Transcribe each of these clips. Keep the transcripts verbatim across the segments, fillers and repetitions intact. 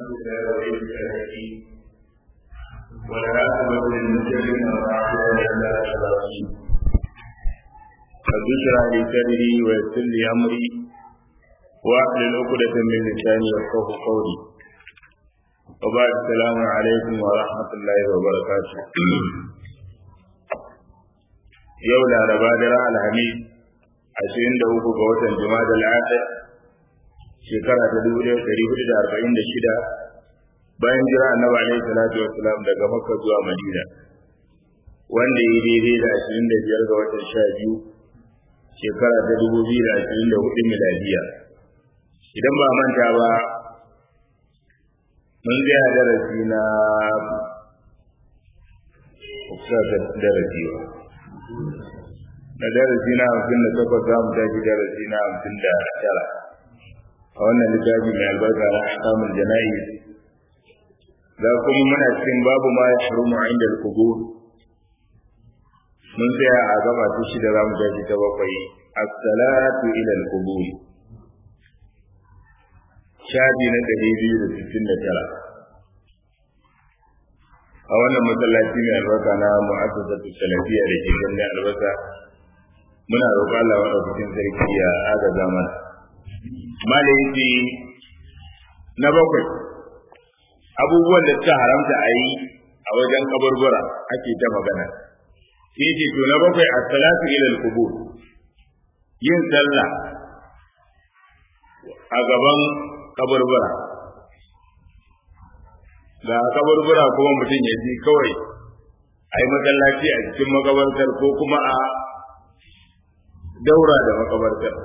والعاقبة للمتقين والعاقبة للمتقين رب اشرح لي صدري ويسر لي أمري واحلل عقدة من لساني يفقهوا قولي وبعد السلام عليكم ورحمة الله وبركاته يوم الأربعاء الخميس عشرين دوغو بوتن جماد الآخر shekara ta dubu ɗaya ɗari hudu da arba'in da shida bayan jira annabi alaihi salatu wassalam daga makka zuwa madina wanda ya daidai da ashirin da biyar ga watan sha biyu shekara ta dubu biyu da ashirin da hudu miladiya idan ba manta ba mun ga darasi na kusa da darasi na darasi na hamsin da takwas za mu tashi darasi na hamsin da tara a wannan littafi mai albarka na ahkamul jana'iz za kuma muna cikin babu ma ya harumu inda al-qubur mun tsaya a gaba ta shida za mu tashi ta bakwai as-salatu ila al-qubur shafi na ɗari biyu da sittin da tara a wannan masallaci mai albarka na mu'assasatu salafiyya da ke ganin albasa muna roƙon Allah wa ɗaukakin sarki ya agaza mana malaiki na bakwai abubuwan da suka haramta a yi a wajen kaburbura ake ta magana shi ce to na bakwai as-salatu ila al-qubur yin sallah a gaban kaburbura ga kaburbura kuma mutum ya ji kawai a yi masallaci a cikin makabartar ko kuma a daura da makabartar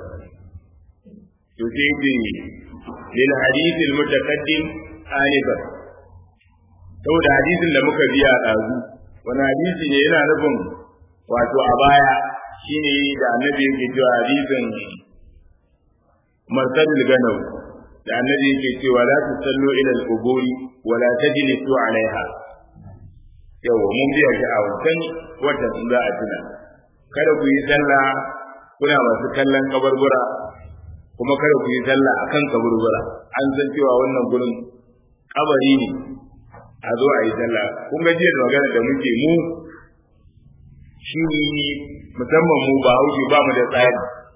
تفيد للحديث المتقدم آنفا saboda hadisin da muka biya ɗazu wani hadisi ne yana nufin wato a baya shine da annabi yake cewa hadisin marsadul ganau da annabi yake cewa la tusallu ila al-quburi wa la tajlisu alaiha yawa mun biya shi a wancan wata za a tuna kada ku yi sallah kuna masu kallon kabarbura kuma kada ku yi sallah akan kaburbura an san cewa wannan gurin kabari ne a zo a yi sallah kun ga jiya da magana da muke mu shi musamman mu ba hauki ba mu da tsari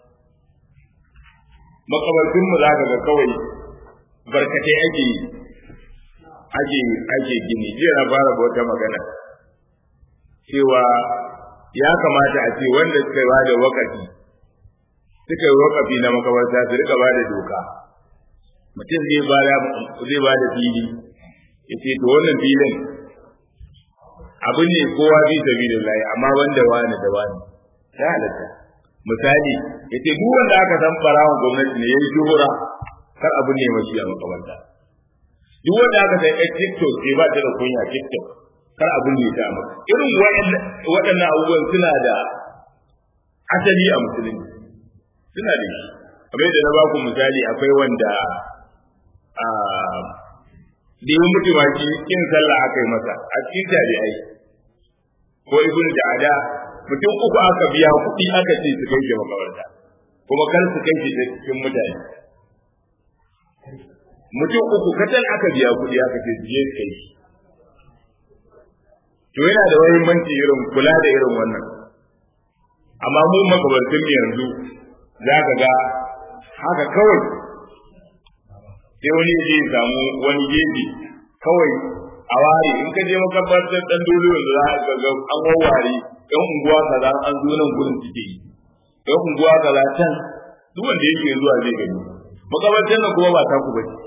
makabartun mu zaka ga kawai barkatai ake ake ake gini jiya na fara wata magana cewa ya kamata a ce wanda suka ba da wakati suka yi wakafi na makabarta su rika ba da doka mutum zai ba da zai ba da fili ya ce to wannan filin abin ne kowa bi sabilillahi amma wanda wani da wani ya halatta misali ya ce duk wanda aka san farawan gwamnati ne ya yi shuhura kar abin ne mashi a makabarta duk wanda aka san ɗan tiktok ke ba ta da kunya tiktok kar abin ne ta maka irin waɗannan abubuwan suna da asali a musulunci suna da shi kamar da na ba ku misali akwai wanda a da yi mutu maki kin sallah aka yi masa a cikin tabi'ai ko ibnu da'ada mutum uku aka biya kuɗi aka ce su kai shi makabarta kuma kar su kai shi cikin mutane mutum uku katal aka biya kuɗi aka ce su je su kai shi to yana da muhimmanci irin kula da irin wannan amma mu makabartun yanzu za ka ga haka kawai sai wani zai samu wani gefe kawai a ware in ka je makabartar dan dole yanzu za ka ga an wawware ɗan unguwa kaza an zo nan gurin suke yi ɗan unguwa kaza can duk wanda yake zuwa zai gani makabartar nan kuma ba ta ku bace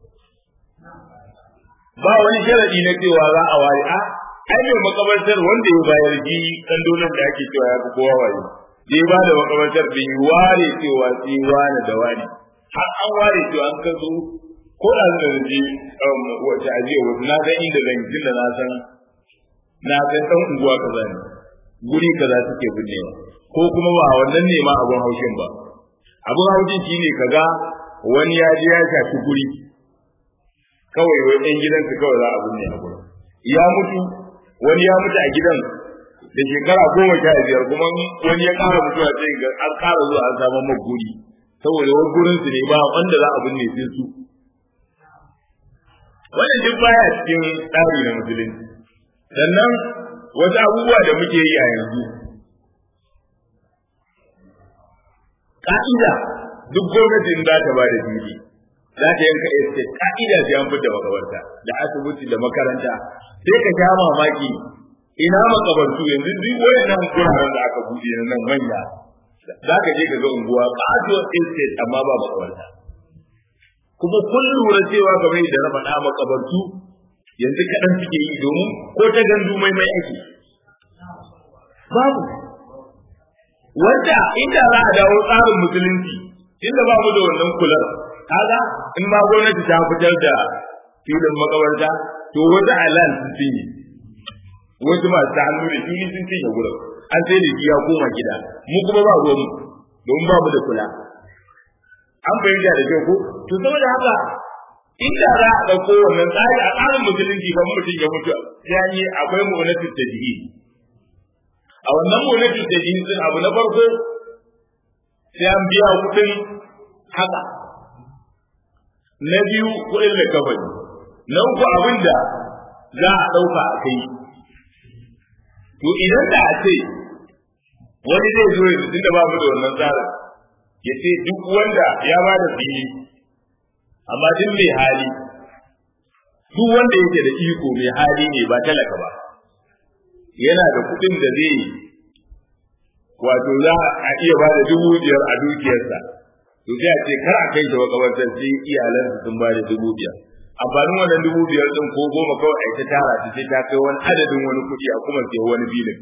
ba wani sharadi na cewa za a ware a ai mai makabartar wanda ya bayar ji dan dole da ake cewa ya fi kowa waye zai ba da makamantar da yi ware cewa sai wani da wani har an ware cewa an kaso ko da zai da ji wace ajiye wasu na san inda zan yi da na san na san ɗan unguwa kaza ne guri kaza suke binnewa ko kuma ba wannan ne ma abun haushin ba abun haushin shi ne kaga wani ya je ya shafi guri kawai wai ɗan gidansu kawai za a binne a gurin ya mutu wani ya mutu a gidan da shekara goma sha biyar kuma wani ya ƙara mutuwa sai ga an ƙara zuwa an samu maguri saboda wani gurin su ne ba wanda za a binne sai su wannan duk baya cikin tsari na musulunci. Sannan wasu abubuwa da muke yi a yanzu ka'ida duk gwamnatin za ta ba da fili za ta yanka estate ka'ida sai an fita makabarta da asibiti da makaranta sai ka sha mamaki ina makabartu yanzu duk wayannan guraren da aka buɗe nan manya za ka je ka ga unguwa kasuwar estate amma ba makabarta kuma kun lura cewa kamar da na faɗa makabartu yanzu kaɗan suke yi domin ko ta gandu mai mai ake babu wanda inda za a dawo tsarin musulunci inda ba mu da wannan kular kaga in ma gwamnati ta fitar da filin makabarta to wata alan sun cinye wasu masu ta hannu da fili sun cinye gurin an sai da ya koma gida mu kuma ba ruwan mu don ba mu da kula an fahimta da kyau ko to saboda haka inda za a ɗauko wannan tsari a tsarin musulunci ba mutum ya mutu ya yi akwai mu'unatul tajhi a wannan mu'unatul tajhi din abu na farko sai an biya kuɗin haka na biyu kuɗin likafani na uku abin da za a ɗauka a kai to idan da a ce wani zai zo yanzu tunda ba mu da wannan tsarin ya ce duk wanda ya ba da fili amma duk mai hali duk wanda yake da iko mai hali ne ba talaka ba yana da kuɗin da zai wato za a iya ba da dubu biyar a dukiyarsa to sai a ce kar a kai shi makabartar sai iyalansa sun ba da dubu biyar amfanin wannan dubu biyar din ko goma kawai a ta tara ta sai ta kai wani adadin wani kuɗi a kuma sai wani filin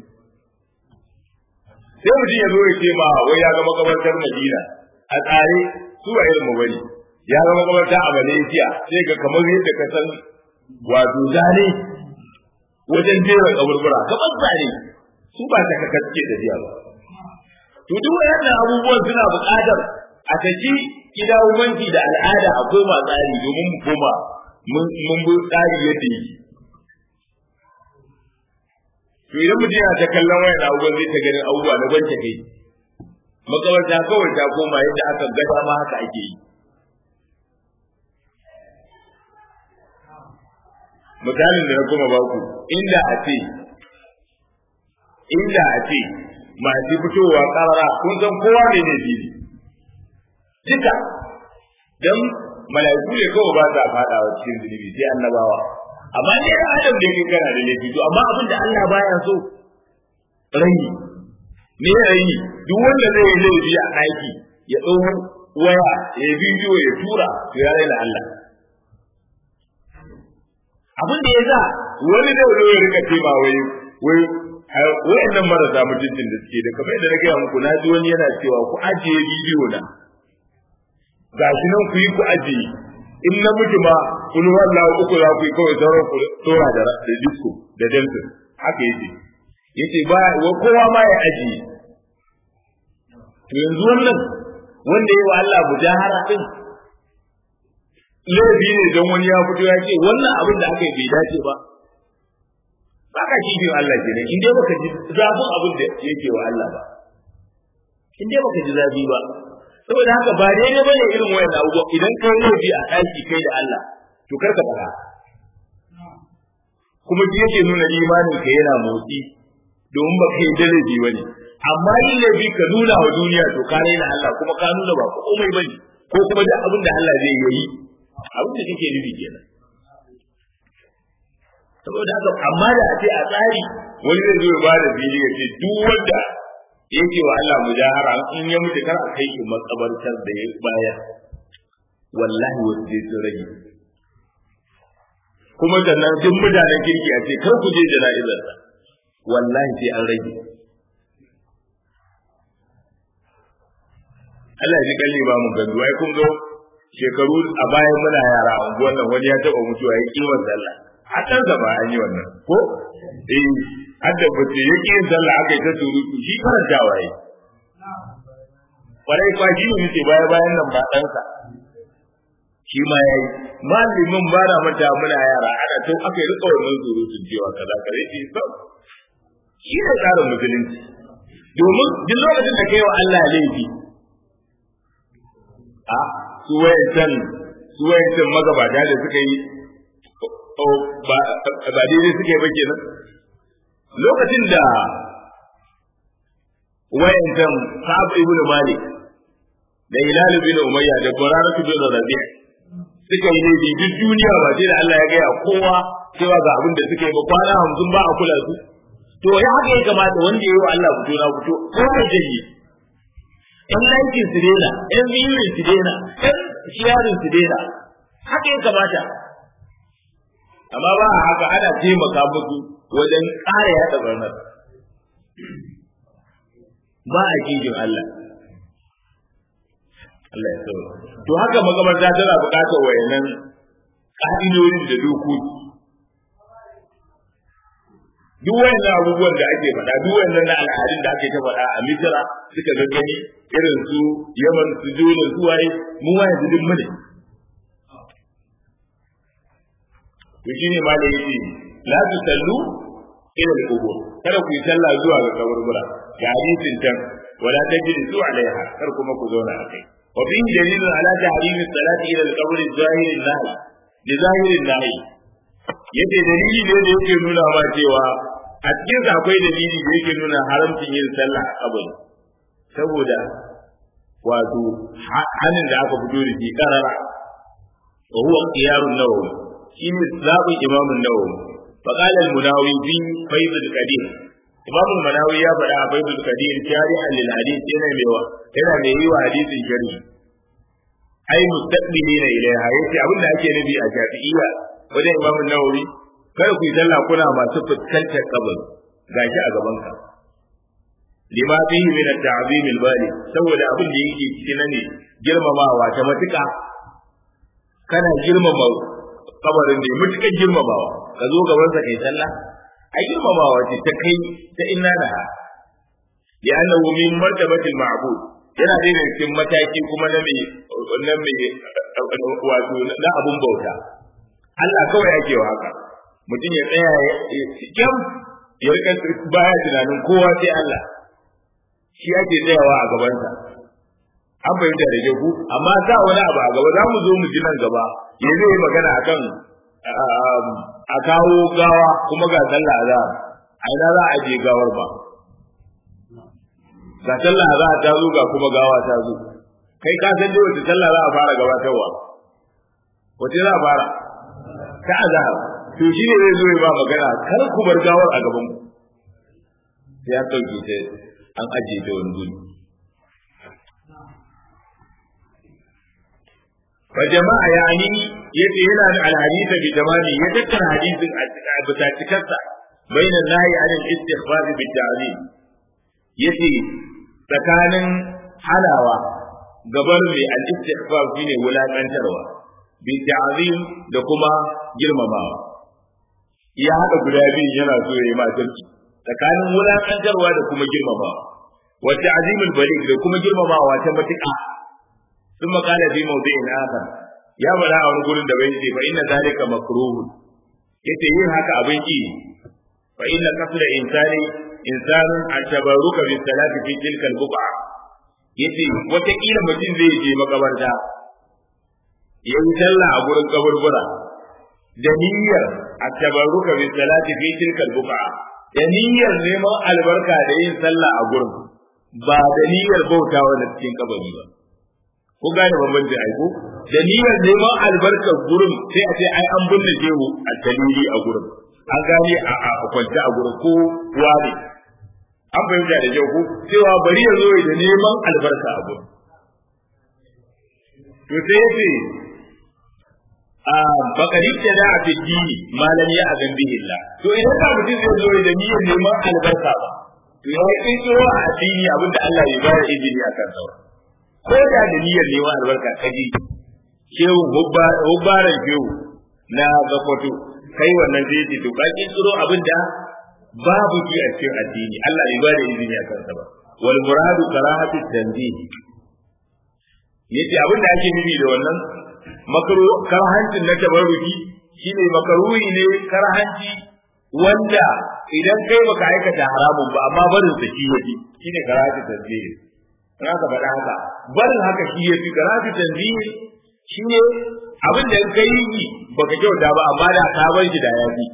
sai mutum ya zo ya ce ma wai ya ga makabartar Madina a tsare su a irin mu bane ya ga makabarta a Malaysia sai ga kamar yadda ka san wato zane wajen jera kaburbura kamar zane su ba ta kakaske da jiya ba to duk wannan abubuwan suna buƙatar a saki kidawomanci da al'ada a koma tsari domin mu koma mun bi tsari yadda yake to idan mutum yana ta kallon wayan abubuwan zai ta ganin abubuwa na gwance kai makabarta kawai ta koma yadda aka gada ma haka ake yi misalin da na kuma baku inda a ce inda a ce masu fitowa karara kun san kowa ne ne fili duka dan mala'iku ne kawai ba sa fadawa cikin zunubi sai annabawa amma ne da adam da yake kana da laifi to amma abin da Allah baya so rayi ne rayi duk wanda zai yi laifi a aiki ya tsoho waya ya bidiyo ya tura to ya raina Allah abin da yasa wani da wani ya rika ce ba wai wai wayannan marasa mutuncin da suke da kamar yadda na gaya muku na ji wani yana cewa ku ajiye bidiyo na gashi nan ku yi ku ajiye in na mutu ma kun wallahu uku za ku yi kawai sauran ku tora da da disco da delta haka yake yace ba wa kowa ma ya ajiye to yanzu wannan wanda yayi wa Allah mujahara din laifi ne don wani ya fito ya ce wannan abin da aka yi bai dace ba baka kifin Allah kenan in dai baka ji zafin abin da yake wa Allah ba in dai baka ji zafi ba saboda haka ba daidai bane irin wayannan abubuwa idan kai laifi a daki kai da Allah to karka fara kuma shi yake nuna imanin ka yana motsi domin ba kai da laifi bane amma yin laifi ka nuna wa duniya to ka raina Allah kuma ka nuna ba komai bane ko kuma duk abin da Allah zai yi abin da kake nufi kenan saboda haka amma da a ce a tsari wani zai zo ya ba da fili ya ce duk wanda yake wa Allah mujahara in ya mutu kar a kai shi makabartar da ya bayar wallahi wasu zai sun rage kuma sannan duk mutanen kirki a ce kar ku je jana'izarsa wallahi sai an rage Allah ya ji kalli ba mu gandu ai kun zo shekaru a bayan muna yara a unguwar nan wani ya taba mutuwa ya kiwon sallah a can ba an yi wannan ko eh hadda bace ya kiwon sallah aka yi ta surutu shi karanta waye kwarai kwa shi ne ce baya bayan nan ba ɗansa shi ma ya yi malamin ba na mata muna yara ana to aka yi rika wannan surutun cewa kaza kare shi sau shi ne tsarin musulunci domin duk lokacin da kai wa Allah laifi a su wayancan su wayancan magabata da suka yi ba ba daidai suke ba kenan lokacin da wayancan Sa'ab ibn Malik da Hilal bin Umayya da Bararatu bin Rabi' suka yi ne duk duniya ba sai da Allah ya gaya kowa cewa ga abin da suka yi ba kwana hamsin ba a kula su to ya haka ya kamata wanda ya yi wa Allah fito na fito ko mai jayi in lankin su dena in biyun su dena in shiyarin su dena haka ya kamata amma ba haka ana taimaka musu wajen ƙara yaɗa barnar ba a kijin Allah Allah ya sauya to haka makamarta tana buƙatar wayannan ƙa'idodin da dokoki duk wayannan abubuwan da ake faɗa duk wayannan na al'adun da ake ta faɗa a Misra suka gaggani irin su Yaman su Jordan su waye mu waye su duk mune to shine ma da yake la tusallu ila al-qubur kada ku yi sallah zuwa ga kaburbura ga hadisin can wala tajlisu alaiha kar kuma ku zauna a kai wa fi dalilun ala tahrim as-salati ila al-qabr az-zahir an-nahy li zahir an-nahy yace dalili ne da yake nuna ma cewa a cikin akwai dalili da yake nuna haramcin yin sallah a kabari saboda wato hanin da aka fito da shi karara wa huwa qiyarun nawawi shi ne zabin imam an-nawawi fa qala al-munawi fi fayd al-qadim imam al-munawi ya faɗa a fayd al-qadim shari'an lil hadith yana mai wa yana mai yi wa hadisin shari'i ai mustaqbilina ilaiha yace abinda ake nabi a shafi'iyya wajen imam an-nawawi kada ku yi sallah kuna masu fuskantar kabari gashi a gaban ka lima fihi min at-ta'zim al-bali saboda abin da yake cikin ne girmamawa ta matuka kana girmama kabarin da mutukan girmamawa ka zo gaban sa kai sallah ai girmamawa ce ta kai ta inna da ya annahu min martabati al-ma'bud yana da cikin mataki kuma na mai na mai wato na abun bauta Allah kawai yake wa haka mutum ya tsaya ya kyam ya rika baya tunanin kowa sai Allah shi ake tsayawa a gabansa an fahimta da ku amma sa wani abu a gaba za mu zo mu ji nan gaba ya zai magana akan a kawo gawa kuma ga sallah za a ina za a je gawar ba ga sallah za a ta zo ga kuma gawa ta zo kai ka san dai wace sallah za a fara gabatarwa wace za a fara ta azhar to shi ne zai zo ya ba magana kar ku bar gawar a gaban ku ya sauke ta an ajiye ta wani guri fa jama'a yani yace yana da alhadisa bi tamami ya tattara hadisin a bisa cikarsa baina nahi anil istighfar bi ta'zim yace tsakanin halawa gabar mai al-istighfar shine wulakantarwa bi ta'zim da kuma girmamawa ya hada guda biyu yana so yayi ma tarki tsakanin wulakantarwa da kuma girmamawa wa ta'zimul baligh da kuma girmamawa ta matuƙa ثم قال في موضع آخر يا بلا a wani gurin da bai ce fa inna zalika makruh yace yin haka abin ki fa inna qasda insani insanun atabaruka bi salati fi tilka al-buqa yace wata kila mutum zai je makabarta yayin sallah a gurin kaburbura da niyyar atabaruka bi salati fi tilka al-buqa da niyyar neman albarka da yin sallah a gurin ba da niyyar bautawa da cikin kabari ba ko gane bambanci aiko da niyyar neman albarkar gurin sai a ce ai an binne jehu a talili a gurin an gane a a kwanta a gurin ko wani an fahimta da jehu cewa bari ya zo da neman albarka a gurin to sai ya ce a bakari ta da a fidini malam ya azan bihillah to idan ka mutum zai zo da niyyar neman albarka ba to ya yi tsoro a addini abinda Allah ya bayar izini a kan sauran ko da da niyyar neman albarka kaji shehu hubbaran shehu na gafato kai wannan zai ce to ka kin tsoro abinda babu ji a cikin addini Allah bai bada izini a kansa ba wal muradu karahatu tanzih yace abinda ake nufi da wannan makaro karahancin na tabarruki shine makaruhi ne karahanci wanda idan kai baka aikata haramun ba amma barin sa shi yake shine karahatu tanzih in aka faɗa haka barin haka shi ya fi karatu tanzini shi ne abin da kai yi baka kyauta ba amma da ka bar shi da yafi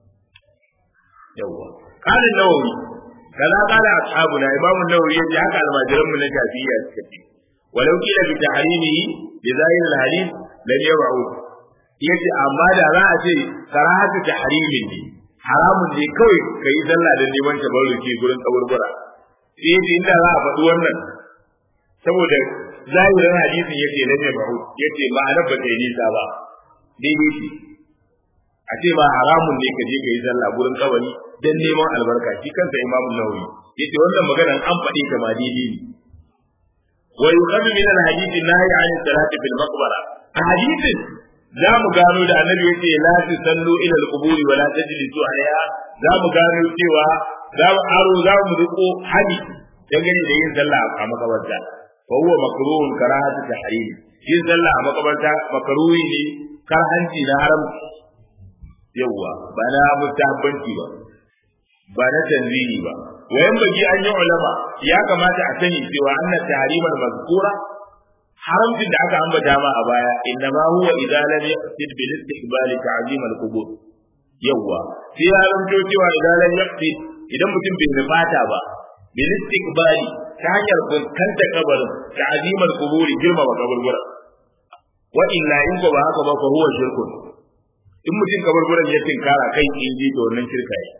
yawa kana nawawi kaza kana ashabuna imam an-nawawi yace haka almajiran mu na shafi'iyya suka ce walau kila bi tahrimihi bi zahir al-hadith lam yab'ud yace amma da za a ce karahatu tahrimin ne haramun ne kawai kai sallah da neman tabarruki gurin kaburbura sai yace inda za a faɗi wannan saboda zahirin hadisin yace lam yab'ud yace ma'anar ba ta yi nisa ba daidai ce a ce ba haramun ne ka je ka yi sallah gurin kabari dan neman albarka shi kansa imamu nawawi yace wannan maganar an faɗi ta ma daidai ne wa yuqadu min al-hadith nahy 'an salati fil maqbara a hadithin za mu gano da annabi yace la tusallu ila al-qubur wa la tajlisu 'alayha za mu gano cewa za mu aro za mu riko hadi dangane da yin sallah a makabarta fa huwa makruhun karahatu tahrim yin sallah a makabarta makruhi ne karhanci na haram yawa ba na mustahabbanci ba ba na tanzini ba wayan baki an yi ulama ya kamata a sani cewa anna tahrimal mazkura haramcin da aka ambata ma a baya inna ma huwa idza lam yaqsid bil istiqbal ta'zim al qubur yawa sai ya zanto cewa idza lam yaqsid idan mutum bai nufata ba bil istiqbal ta hanyar kanta kabarin ta'zim al qubur girma ba kaburbura wa illa in ko ba haka ba fa huwa shirkun in mutum kaburburan ya tinkara kai inji to wannan shirka ne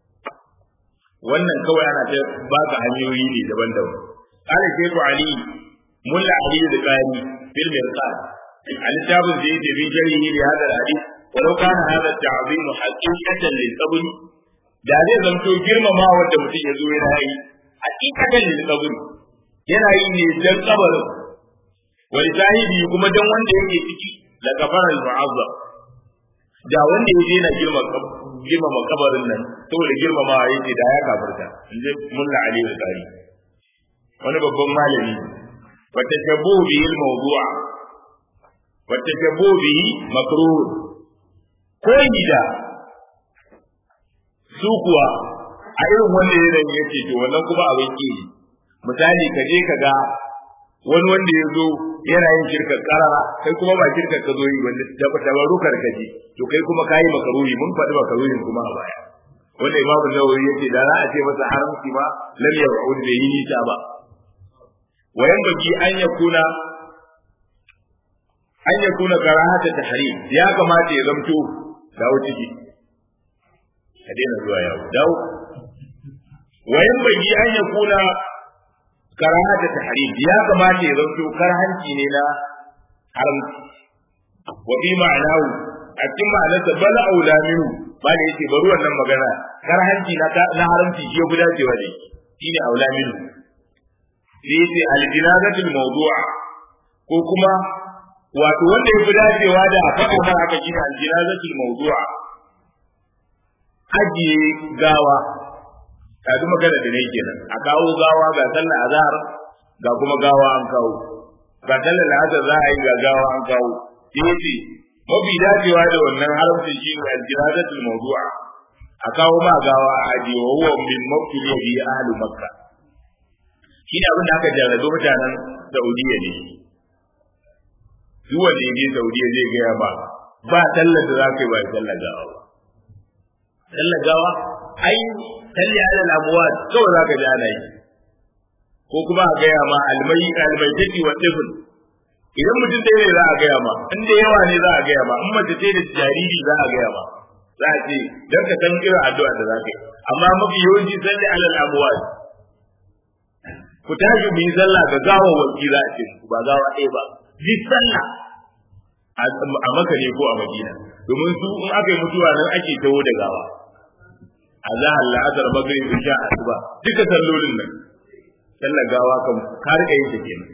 wannan kawai ana ta baka hanyoyi ne daban-daban qala shaykhu ali mulla ali da qani fil mirqat al-kitabun da yake bi jarihi li hada al-hadith walau kana hada ta'zim haqiqatan lil qabr da zai zanto girmama wanda mutum ya zo yana yi haqiqatan lil qabr yana yi ne dan kabarin wani sahibi kuma dan wanda yake ciki la kafara al-mu'azzam da wanda yake yana girma girmama kabarin nan saboda girmama yake da ya kafirta inda mulla ali da qari wani babban malami wata tabu bihi al-mawdu'a wata tabu bihi makruh koyi da su kuwa a irin wanda yanayin yake to wannan kuma abin ki misali ka je ka ga wani wanda ya zo yana yin shirkar karara kai kuma ba shirkar ka zo yi wanda da tabarukar ka ji to kai kuma kayi makaruhi mun faɗi makaruhin kuma a baya wanda imamu nawawi yace da za a ce masa haramci ma lam ya'ud da yi nisa ba wayan baki an yakuna an yakuna karahata tahrim ya kamata ya zamto dawo ciki ka daina zuwa yawo dawo wayan baki an yakuna karahata tahrim ya kamata ya zanto karhanci ne na haramci wa bi ma'anahu a cikin ma'anarsa bal aula minhu ba da yake bari wannan magana karhanci na na haramci shi ya guda cewa ne shine aula minhu sai yace al jinazatul mawdu'a ko kuma wato wanda ya guda cewa da aka kuma aka gina al jinazatul mawdu'a ajiye gawa kaji magana da ne kenan a kawo gawa ga sallar azhar ga kuma gawa an kawo ga sallar azhar za a yi ga gawa an kawo yace mafi dacewa da wannan haramcin shi ne al-jinazatul mawdu'a a kawo ma gawa a aje wa huwa min mawqili bi ahli makka shi ne abin da aka jarrabe mutanen saudiya ne duk wanda ya je saudiya zai gaya ba ba sallar da za ka yi ba sallar gawa sallar gawa ai kalli ala al-amwat kawai zaka ji ana yi ko kuma a gaya ma almai almai take wa tifl idan mutum ɗaya ne za a gaya ma in da yawa ne za a gaya ma in mace ce da jariri za a gaya ma za a ce dan ka san irin addu'a da zaka yi amma mafi yawanci salli ala al-amwat ku tashi mu yi sallah ga gawa wanki za a ce ba gawa ɗaya ba ji sallah a Makka ne ko a Madina domin su in aka yi mutuwa nan ake tawo da gawa azahar la'asar maghrib isha asuba duka sallolin nan sallar gawa kan ka rika yin ta kenan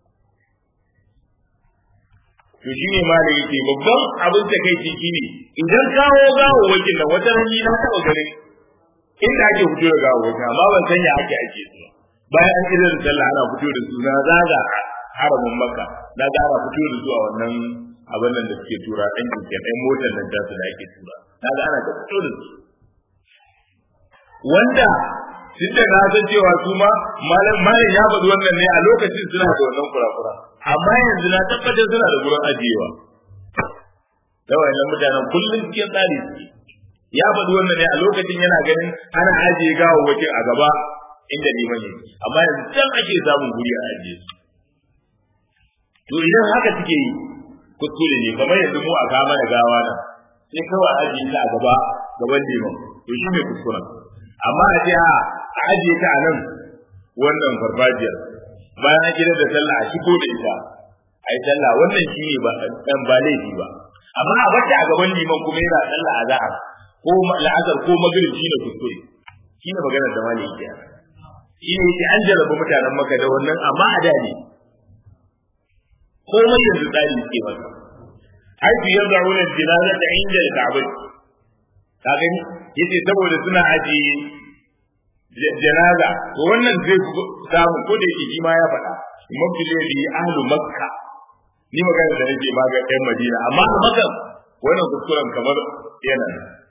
to shine malai yake babban abin ta kai shine idan kawo gawo wakin nan wata rani na taba ganin inda ake fito da gawo wakin amma ban sanya ake ake su bayan an idan sallah ana fito da su na zaga haramin makka na ga ana fito da su a wannan abin nan da suke tura ɗan kike ɗan motar nan ta su da ake tura na ga ana fito da su wanda duk da na san cewa su ma malam malam ya faɗi wannan ne a lokacin suna da wannan kurakura amma yanzu na tabbatar suna da gurin ajiyewa da wannan mutanen kullum cikin tsari suke ya faɗi wannan ne a lokacin yana ganin ana ajiye gawawwakin a gaba inda liman yake amma yanzu can ake samun guri a ajiye su to idan haka suke yi kuskure ne kamar yanzu mu a kama da gawa nan sai kawai ajiye ta a gaba gaban liman to shi ne kuskuren amma a ce a ajiye ta a nan wannan farfajiyar bayan an gidan da sallah a shigo da ita a yi sallah wannan shi ne ba ɗan ba laifi ba amma a bata a gaban liman kuma yana sallah a zahar ko la'azar ko magrib shi ne kuskure shi ne maganar da malai yake shi ne yake an jarraba mutanen maka da wannan amma a da ne komai yanzu tsari suke masa haifu ya zaune da jinaza da inda da ka'abai ka gani yace saboda suna ajiye janaza to wannan zai samu ko da yake shi ma ya faɗa mabdile bi ahlu makka ni magana da nake ma ga ɗan madina amma a makka wannan kuskuren kamar yana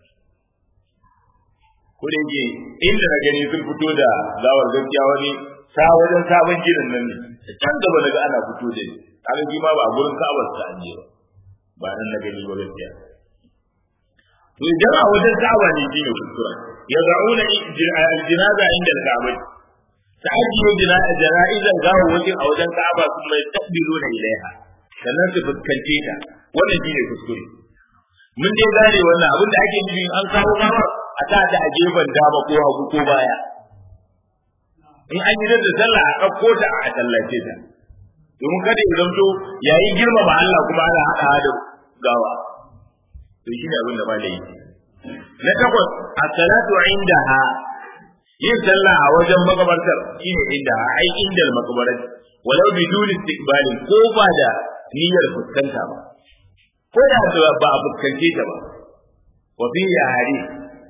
ko da yake inda na gani sun fito da zawar gaskiya wani sa wajen sabon gidan nan ne can gaba daga ana fito da ni kaga shi ma ba a gurin ka'abar ta ajiye ba nan na gani ba gaskiya to idan a wajen ka'aba ne shine kuskura ya za'una al-jinaza inda al-ka'aba ta ajiye jana'izar gawo wajen a wajen ka'aba sun mai tabbiluna ilaiha sannan su fuskance ta wannan shine kuskure mun dai gane wannan abin da ake nufi an kawo gawa a ta ta a gefen dama ko hagu ko baya in an yi da sallah a ɗauko ta a tallace ta domin kada ya zamto yayin girmama Allah kuma ana haɗa da gawa to shi ne abin da ba da yi na takwas as-salatu indaha yin sallah a wajen makabartar shine inda ai indal makabarat walau bidun istiqbal ko ba da niyyar fuskanta ba ko da ba a fuskance ta ba wa fi hadith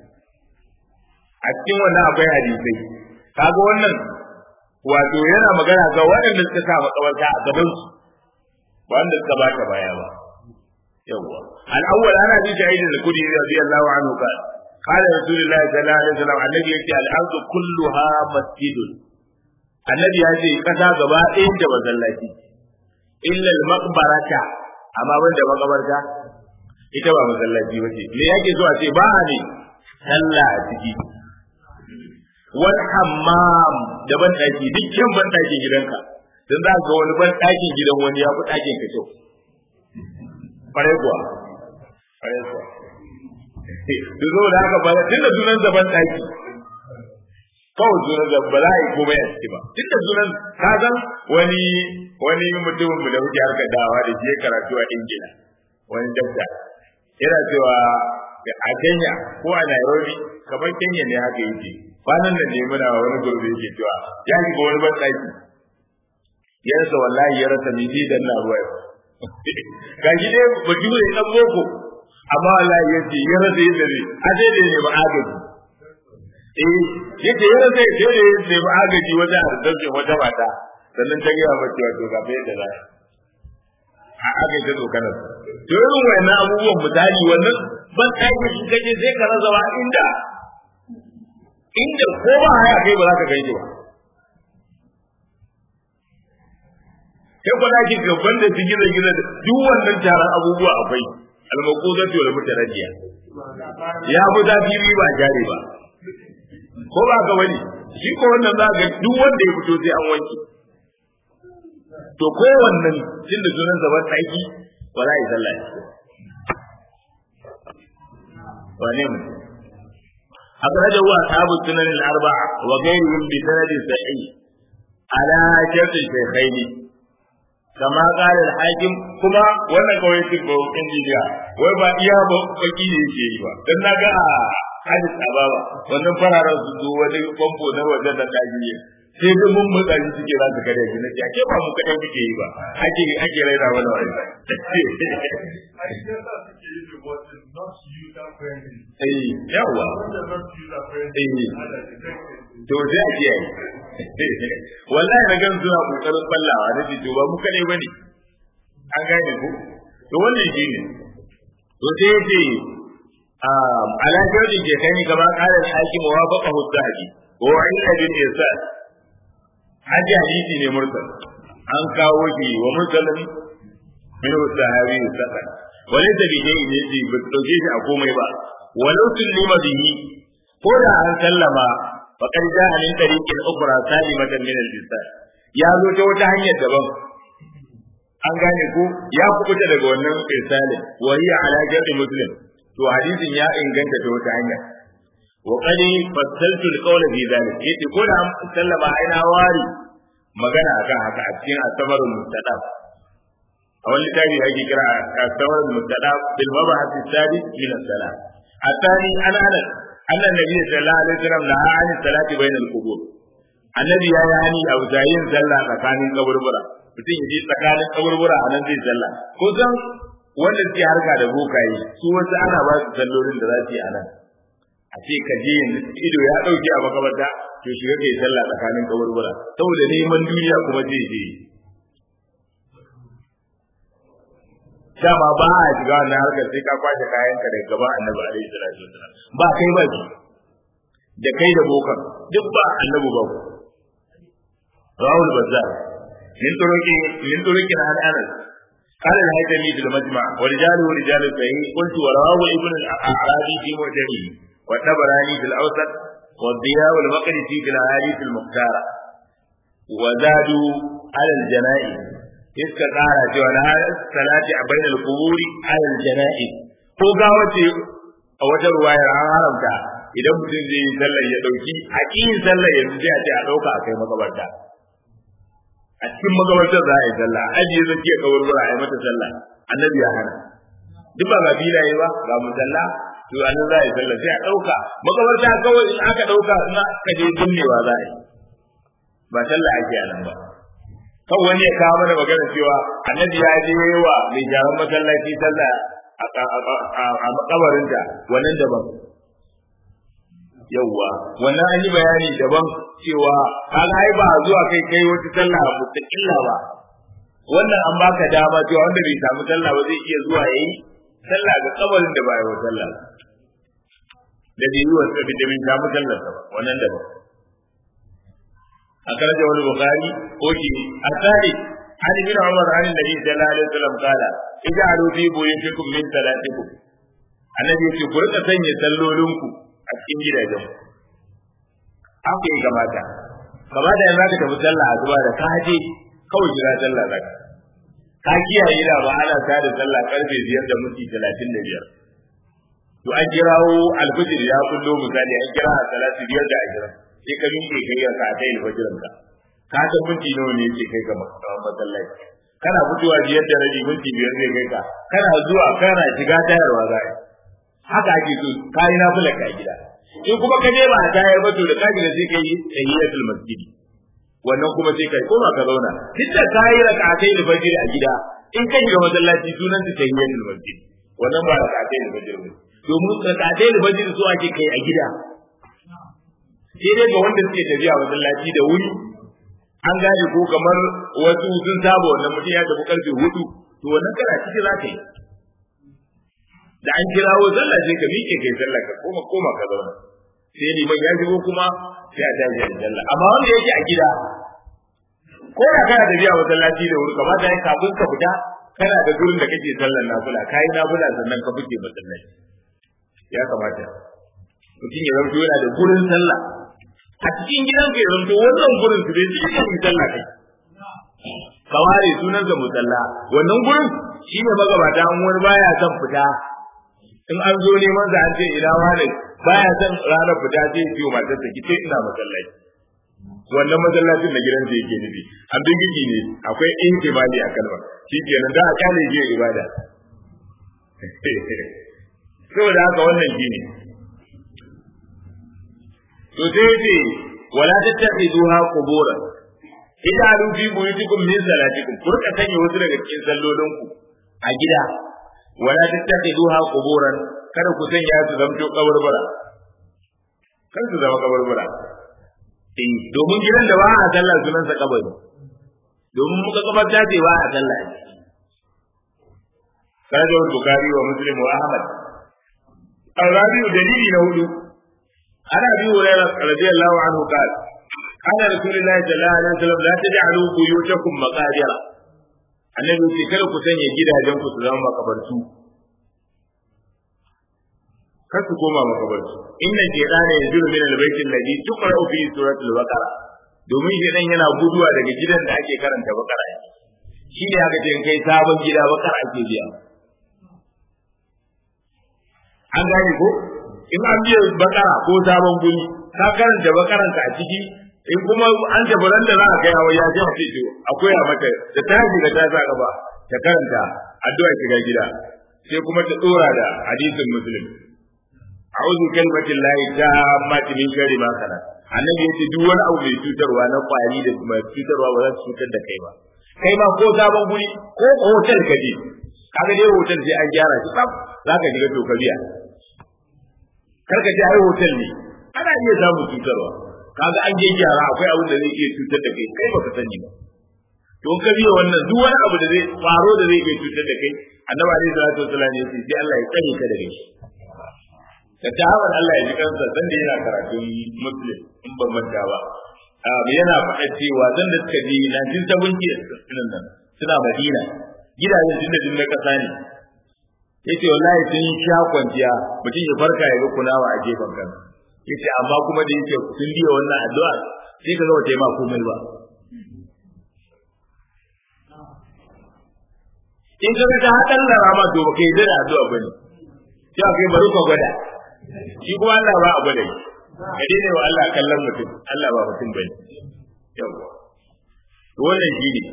a cikin wannan akwai hadisai kaga wannan wato yana magana ga waɗanda suka sa makabarta a gaban su wanda suka baka baya ba yawa al-awwal ana bi sa'id al-khudri radiyallahu anhu qala qala rasulullah sallallahu alaihi wasallam annabi yace al-ardu kulluha masjidun annabi ya ce kasa gaba ɗayan da masallaci illa al-maqbarata amma banda makabarta ita ba masallaci bace me yake so a ce ba ne sallah a ciki wal hammam da ban daki dukkan ban dakin gidanka dan za ga wani ban dakin gidan wani ya fi dakin ka kyau fare kuwa fare kuwa to zo da haka ba tunda sunan da ban daki kawai sunan da ba za a yi komai a ciki ba tunda sunan ka san wani wani mutumin mu da wuce harkar dawa da ke karatu a Ingila wani dakta yana cewa a Kenya ko a Nairobi kamar Kenya ne haka yake kwanan nan ne muna wani gurbi yake cewa ya shiga wani ban daki ya rasa wallahi ya rasa miji dan na ruwa ga shi dai baki ne dan boko amma wallahi yace ya rasa yadda ne a dai ne ba agaji eh yace ya rasa yadda ne ba agaji wata arziki wata mata sannan ta gaya mace wato ga bai da za a aka ta dokana to irin wayannan abubuwan misali wannan ban daki shi kaje sai ka rasa wa inda inda ko ba haya kai ba za ka gaishe ba sai ko da kike gaban da gida gida duk wannan taron abubuwa akwai al-maqudatu wal mutarajjiya ya bu da bibi ba jare ba ko ba ga wani shi ko wannan za ga duk wanda ya fito sai an wanke to ko wannan tunda sunan zaban daki wala yi sallah wane mu أخرجه أصحاب السنن الأربعة وغيرهم بسند صحيح على شرط الشيخين كما قال الحاكم كما وانا كوي تبو انجيجا ويبا إياه بقي يجيبا لأننا قاء حدث أبابا وانا فرارا سدو ودي قنبو نوزا تتاجيه sai da mun mutane suke za su kare shi na ce ake ba mu kare suke yi ba ake ake raina wani wani eh yawa eh to sai a kiyaye wallahi na gan suna kokarin ballawa na ce to ba mu kare bane an gane ko to wannan shi ne to sai ya ce ala jarri ke kai gaba qala al-hakim wa baqahu az-zahabi wa illa bil irsal haji hadisi ne mursal an kawo shi wa mursalin min sahabi saka wale ta bi dai ne ji ba dauke shi a komai ba walau tullima bihi ko da an sallama faqad ja'a min tariqin ukhra salimatan min al-lisan ya zo ta wata hanyar daban an gane ko ya kubuta daga wannan irsalin wa hiya ala jarri muslim to hadisin ya inganta ta wata hanya wa qad fassaltu al-qawla fi dhalik yace ko da an sallama aina wari magana akan haka a cikin asabarul mustadaf a wani tabi ake kira asabarul mustadaf bil mabahath as-sadis min as-salat athani ana ana anna nabiy sallallahu alaihi wasallam la ani salati bainal qubur annabi ya yani a zayin sallah tsakanin kaburbura mutum yaji tsakanin kaburbura anan zai sallah ko san wanda suke harka da bokaye su wasu ana ba su sallolin da za su yi anan a ce ka je yanzu ido ya dauke a makabarta to shiga kai sallah tsakanin kaburbura saboda neman duniya kuma je je dama ba a shiga wannan harkar sai ka kwashe kayan ka daga gaban annabi alaihi salatu wasallam ba kai ba ji da kai da bokan duk ba annabi ba ku rawul bazzar min turuki min turuki an anas قال الهيثمي في المجمع ورجاله رجال الصحيح قلت ورواه ابن الاعرابي في معجمه والطبراني في الاوسط والضياء والمقدسي في الاحاديث المختاره وزادوا على الجنائز iska kara cewa na salati a bainal quburi ala aljana'iz ko ga wace a wata ruwayar an haramta idan mutum zai yi sallar ya dauki haƙiƙin sallar ya sai a ce a dauka a kai makabarta a cikin makabartar za a yi sallah ajiye zaki ya kawar a yi mata sallah annabi ya hana duk ba ga filaye ba ga musalla to an za a yi sallah sai a dauka makabarta kawai in aka dauka in aka je binnewa za a yi ba sallah ake a nan ba kan wani ya kawo mana magana cewa annabi ya je wa mai jaran masallaci sallah a makabarinta wannan daban yawwa wannan an yi bayani daban cewa kaga ai ba zuwa kai kai wata sallah mustaqilla ba wannan an baka dama cewa wanda bai samu sallah ba zai iya zuwa yayi sallah ga kabarin da ba ya wa sallah da bai yi wa sabbi da bai samu sallah ba wannan daban أخرجه البخاري وفي الثالث عن ابن عمر عن النبي صلى الله عليه وسلم قال اجعلوا في بيوتكم من صلاتكم النبي يقول لك سنة سلولونكم أتكين جدا haka ya kamata kamata yanzu zaka tafi sallah asuba da ka je kawai jira sallah zaka ka kiyaye da ba ana ta da sallah karfe biyar da minti talatin da biyar to an kirawo alfajir ya kullo misali an kira salatu biyar da ashirin sai ka miƙe kai ya ka dai alfajirin ka ka san minti nawa ne yake kai ga masallaci kana fitowa biyar da rabi minti biyar zai kai ka kana zuwa kana shiga tayarwa zai haka ake so kai na fula ka gida in kuma ka je ba a tayar ba to da ka gida sai kai tahiyatul masjid wannan kuma sai kai koma ka zauna duk da kai rak'atai da fajr a gida in ka shiga masallaci sunan ta tahiyatul masjid wannan ba rak'atai da fajr ba domin rak'atai da fajr su ake kai a gida sai dai ga wanda suke tafiya masallaci da wuri an gane ko kamar wasu sun saba wannan mutum ya tafi karfe hudu to wannan kana ciki za ka yi da an kirawo sallah sai ka miƙe kai sallah ka koma koma ka zauna sai liman ya shigo kuma sai a tashi da sallah amma wanda yake a gida ko da kana tafiya masallaci da wuri kamata ya kafin ka fita kana da gurin da kake sallar nafila kai nafila sannan ka fice masallaci ya kamata mutum ya zanto yana da gurin sallah a cikin gidan ka ya zanto wannan gurin su bai cikin yin sallah kai ka ware sunan sa musalla wannan gurin shi ne magabata an wani baya son fita in an zo neman sa an ce ina wani baya son ranar fita sai ya ciwo matar ta kice ina masallaci wannan masallacin da gidan sa yake nufi an bigiji ne akwai ihtimali a kalmar shi kenan da a kale je ibada saboda haka wannan shi ne to sai ce wala tattakhiduha qubura idalu fi buyutikum min salatikum kurka sanya wasu daga cikin sallolinku a gida wala tattakhiduha quburan kada ku sanya su zamto kaburbura kar su zama kaburbura eh domin gidan da ba a sallah sunan sa kabari domin muka kabarta ce ba a sallah kaje Bukhari wa Muslim wa Ahmad الرابع دليل نهدو أنا أبي هريرة رضي الله عنه قال قال رسول الله صلى الله عليه وسلم لا تجعلوا بيوتكم مقابر النبي يقول كلا كسن يجد هجمك سلام مقبرتو kar su koma makabarci inna shaytana yanzuru min al-bayti alladhi tuqra'u fi suratul baqara domin shaytan yana guduwa daga gidan da ake karanta baqara shi ne aka ce kai sabon gida baqara ake biya an gane ko in an biya baqara ko sabon guri ka karanta baqaran ka a ciki in kuma an tabaran da za a kai hawa ya ce a ce akwai a mata da ta shiga ta sa gaba ta karanta addu'a shiga gida sai kuma ta dora da hadisin muslim a'udhu kalimatin lahi tammati min sharri ma khalaq annabi yace duk wani abu mai cutarwa na kwari da kuma cutarwa ba za su cutar da kai ba kai ma ko sabon guri ko hotel ka je kaga dai hotel sai an gyara shi tsaf zaka shiga to ka biya kar ka je ai hotel ne ana iya samun cutarwa kaga an je gyara akwai abin da zai iya cutar da kai kai baka sani ba to ka biya wannan duk wani abu da zai faro da zai iya cutar da kai annabi alaihi salatu wasallam ya ce sai Allah ya tsare ka daga shi da tawaban Allah ya ji kansa dan da yana karatun muslim in ban manta ba yana faɗa cewa dan da suka je nineteen seventy din nan suna Madina gidajen tun da din na kasa ne yace wallahi sun sha kwanciya mutum ya farka ya ga kunawa a gefen kansa yace amma kuma da yake sun biya wannan addu'a sai ka ga wata ma komai ba in ka ga ta hadan larama to ba kai da addu'a bane sai kai bari ka gwada shi kuma Allah ba a gwada shi kade ne wa Allah kallon mutum Allah ba mutum bane yawa to wannan shi ne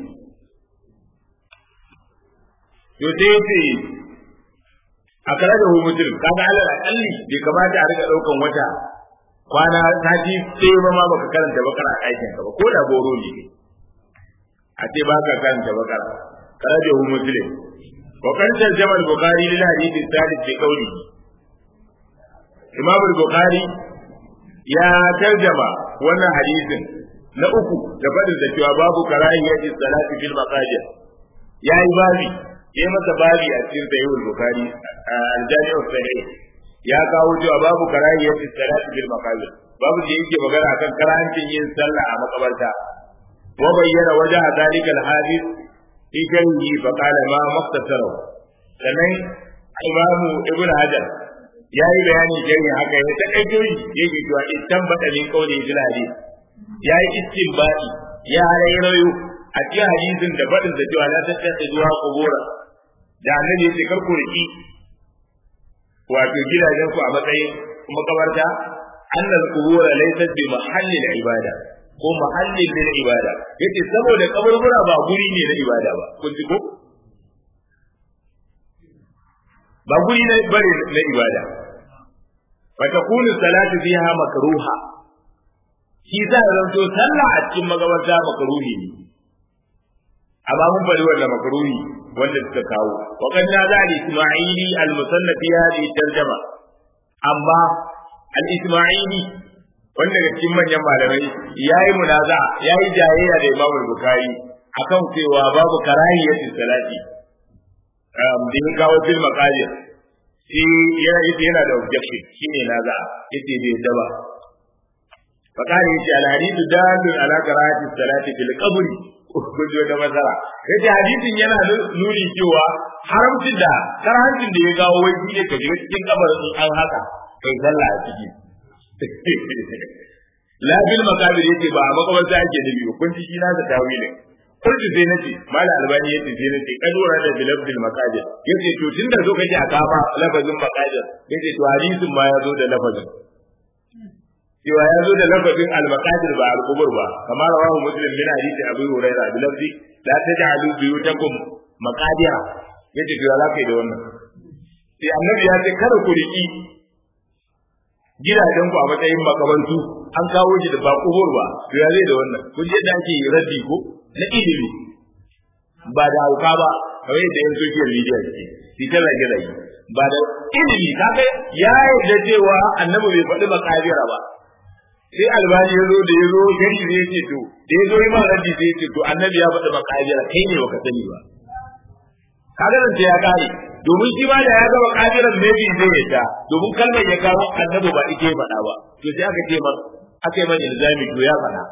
to sai yace akara da mutum kaga Allah akalli bai kamata a riga daukan wata kwana sati sai ba ma baka karanta bakara a aikin ka ba ko da goro ne a ce baka karanta bakara kara da muslim wa kan tarjama al-bukhari lil hadith al-thalith bi qawli imam al-bukhari ya tarjama wannan hadisin na uku da fadin da cewa babu karahiyati salati fil maqajid yayi babi yayi masa babi a cikin sahih al-bukhari al-jami' as-sahih ya kawo cewa babu karahiyati salati fil maqajid babu da yake magana akan karahancin yin sallah a makabarta wa bayyana wajha dhalika al-hadith fi kalli fa qala ma maqtasara sannan imam ibn hajar yayi bayani gani haka ya ta kai joyi yake cewa idan bada min kauli bil hadith yayi istinbadi ya rayu a cikin hadisin da fadin da cewa la tattakhidhu zuwa qubura da annabi yake kar ku riki wato gidajen ku a matsayin makabarta annal qubura laysat bi mahallil ibada ko mahallin lil ibada yace saboda kaburbura ba guri ne na ibada ba kun ji ko ba guri ne bare na ibada fa takunu salatu fiha makruha shi sa zanto sallah a cikin magabarta makruhi ne amma mun bari wannan makruhi wanda suka kawo wa kan na da al-isma'ili al-musannaf fi hadhihi tarjuma amma al-isma'ili wanda daga cikin manyan malamai yayi munaza yayi jayayya da Imam Bukhari akan cewa babu karahiyati salati um din kawo fil maqadir shi yana yana da objection shine naza yace bai da ba fakari yace al hadithu dalil ala karahiyati salati fil qabr kujo da masara yace hadisin yana nuni cewa haramcin da karahancin da ya kawo wai shi ne ka shiga cikin kabarin an haka kai sallah a ciki la bil makabir yace ba makabarta ake da biyu kun ji na da tawilin kullu sai nace mala albani yace sai nace kadura da bil bil makabir yace to tunda zo kace a kafa lafazin makabir yace to hadisin ma ya zo da lafazin cewa ya zo da lafazin al makabir ba al qubur ba kamar rawahu muslim min hadisi abu hurairah bil lafzi la taj'alu biyutakum makabira yace to ya kai da wannan sai annabi ya ce kada ku riki gidajen ku a matsayin makabantu an kawo shi da ba kubur ba to ya zai da wannan kun je da ake raddi ko na ilimi ba da hauka ba kawai da yan social media ke shi ta rage rage ba da ilimi kaga ya yarda cewa annabi bai faɗi makabira ba sai albani ya zo da ya zo gari ne ya ce to da ya zo yi ma raddi sai ya ce to annabi ya faɗi makabira kai ne baka sani ba kaga nan ya kare domin shi ma da ya gaba kafiran ne bi zai yadda domin kalmar ya kawo annabi ba ike faɗa ba to sai aka ce mar aka yi mani ilzami to ya faɗa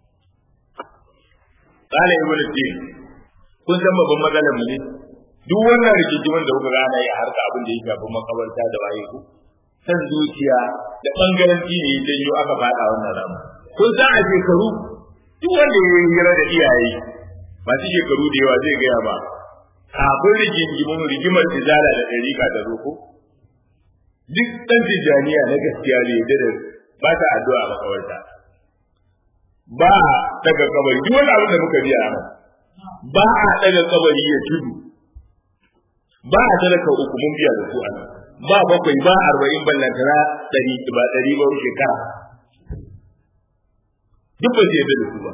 kala ibn tin kun san babban matsalar mu ne duk wannan rikici wanda kuka gana ya harka abin da ya shafi makabarta da waye ku san zuciya da bangaranci ne ya janyo aka fada wannan rama kun san a shekaru duk wanda ya yi hira da iyaye masu shekaru da yawa zai gaya ba kafin rigingimin rigimar tijara da ɗarika da roko duk ɗan tijaniya na gaskiya ne da ba ta addu'a makawarta ba daga kabari duk wani abin da muka biya a nan ba a daga kabari ya tudu ba a talaka uku mun biya da su a nan ba bakwai ba arba'in ballantana ɗari ba ɗari ba shekara duk ba zai da su ba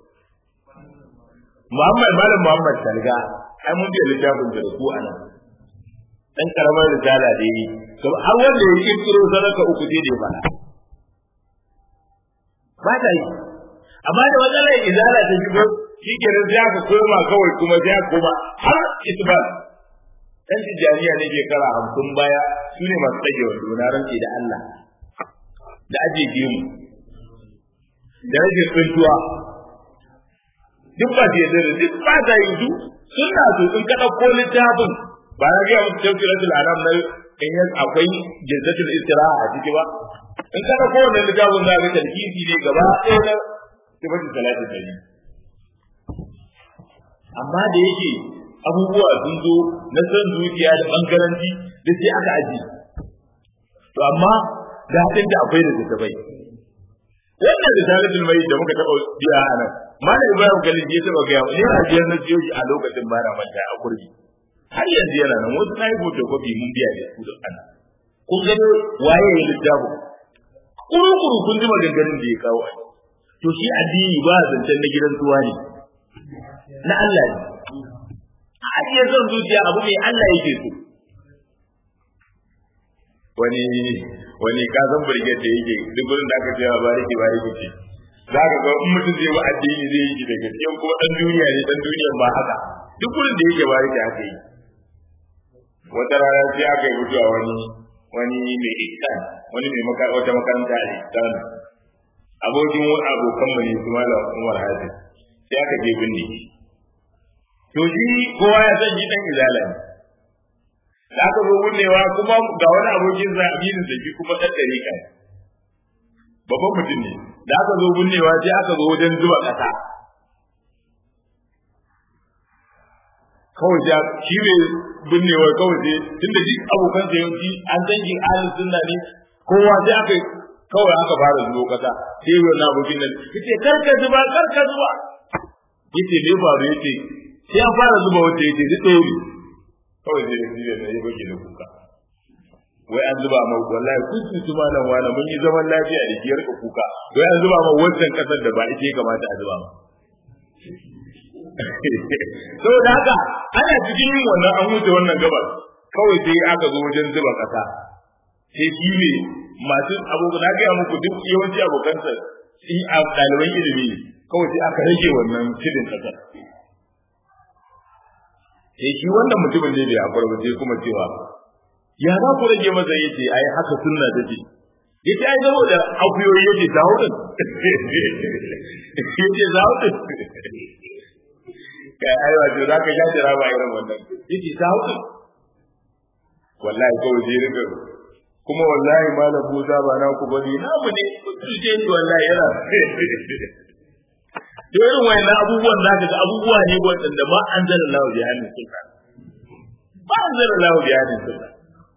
Muhammad Malam Muhammad Salga ai mun biya littafin da su a nan dan karamar risala da yi to har wanda ya kirkiro sadaka uku sai da ya fara ba ta yi amma da matsalar izala ta shigo shi kenan sai aka koma kawai kuma sai aka koma har isbal dan tijaniya ne shekara hamsin baya su ne masu tsage wando na rantsi da Allah da aje gemu da rage tsuntuwa duk ba ta yadda duk ba ta yi su suna so in ka ɗauko littafin ba na gaya musu tafsiratul anam na in yan akwai jazzatul istiraha a ciki ba in ka ɗauko wannan littafin za ka tarkisi ne gaba ɗaya na sifatin salatin da amma da yake abubuwa sun zo na san zuciya da bangaranci da sai aka aji to amma da hadin da akwai da zakabai wannan da salatin mai da muka taba biya a nan malam Ibrahim Galil ya taba ga ne rajiyar na jiyoyi a lokacin bara manta a kurbi har yanzu yana nan wasu na yi hoto kofi mun biya da su da ana kun gano waye ya littafi kuru-kuru kun ji maganganun da ya kawo a to shi addini ba zancen na gidan tuwa ne na Allah ne a ajiye son zuciya abu mai Allah yake so wani wani kazan burget da yake duk gurin da aka ce ba bariki bariki ce za ka ga in mutum zai wa addini zai yi da gaskiya ko dan duniya ne dan duniya ba haka duk gurin da yake bariki haka yi wata rana sai aka yi mutuwa wani wani mai ihsan wani mai maka wata makaranta a ihsan abokin wani abokan mu ne su malam Umar Hafiz sai aka je binne to shi kowa ya san shi dan izala ne da aka zo binnewa kuma ga wani abokin sa aminin da shi kuma dan dariƙa ne babban mutum ne da aka zo binnewa sai aka zo wajen zuba kasa kawai ya shi ne binnewar kawai sai tunda duk abokan sa yawanci an san shi ahlus sunna ne kowa sai aka kawai aka fara zuwa kasa sai wannan abokin nan yace karka zuba karka zuba yace ne ba yace sai an fara zuba wata yace duk ɗaya ne kawai sai da shi ne ya bage da kuka wai an zuba ma wallahi kun su malam wala mun yi zaman lafiya da ki yarka kuka wai an zuba ma wannan kasar da ba ake kamata a zuba ma saboda haka ana cikin yin wannan an wuce wannan gabar kawai sai aka zo wajen zuba kasa sai shi ne masu abokan na gaya muku duk yawanci abokansa shi a ɗaliban ilimi ne kawai sai aka rage wannan filin kasa sai shi wannan mutumin ne bai akwai ba sai kuma cewa ya za ku rage masa yace ai haka sunna take yace ai zama da akuyoyi yace zawo din yace zawo din kai ai wato za ka ja jira ba irin wannan yace zawo din wallahi kawai sai rika kuma wallahi malam Musa ba na ku bane na mu ne tuje ni wallahi yana to irin wayannan abubuwan da ka ga abubuwa ne wanda ba an zalla Allah bi hannun sunna ba an zalla Allah bi hannun sunna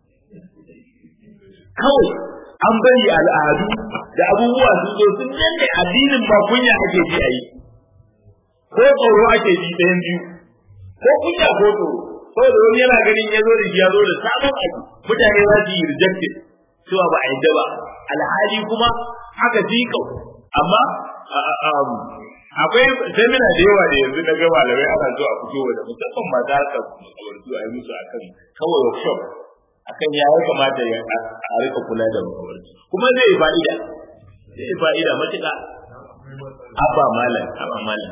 kawai an bari al'adu da abubuwa sun zo sun danne addinin ba kunya ake ji ayi ko tsoro ake ji ɗayan biyu ko kunya ko tsoro saboda wani yana ganin ya zo da shi ya zo da sabon abu mutane za su yi rejected cewa ba a yadda ba alhali kuma haka jikau amma akwai seminar da yawa da yanzu na ga malamai ana zo a fito da musamman masu harkar makabartu a yi musu akan kawai workshop akan ya ya kamata ya a rika kula da makabartu kuma zai fa'ida zai fa'ida matuƙa abba malam abba malam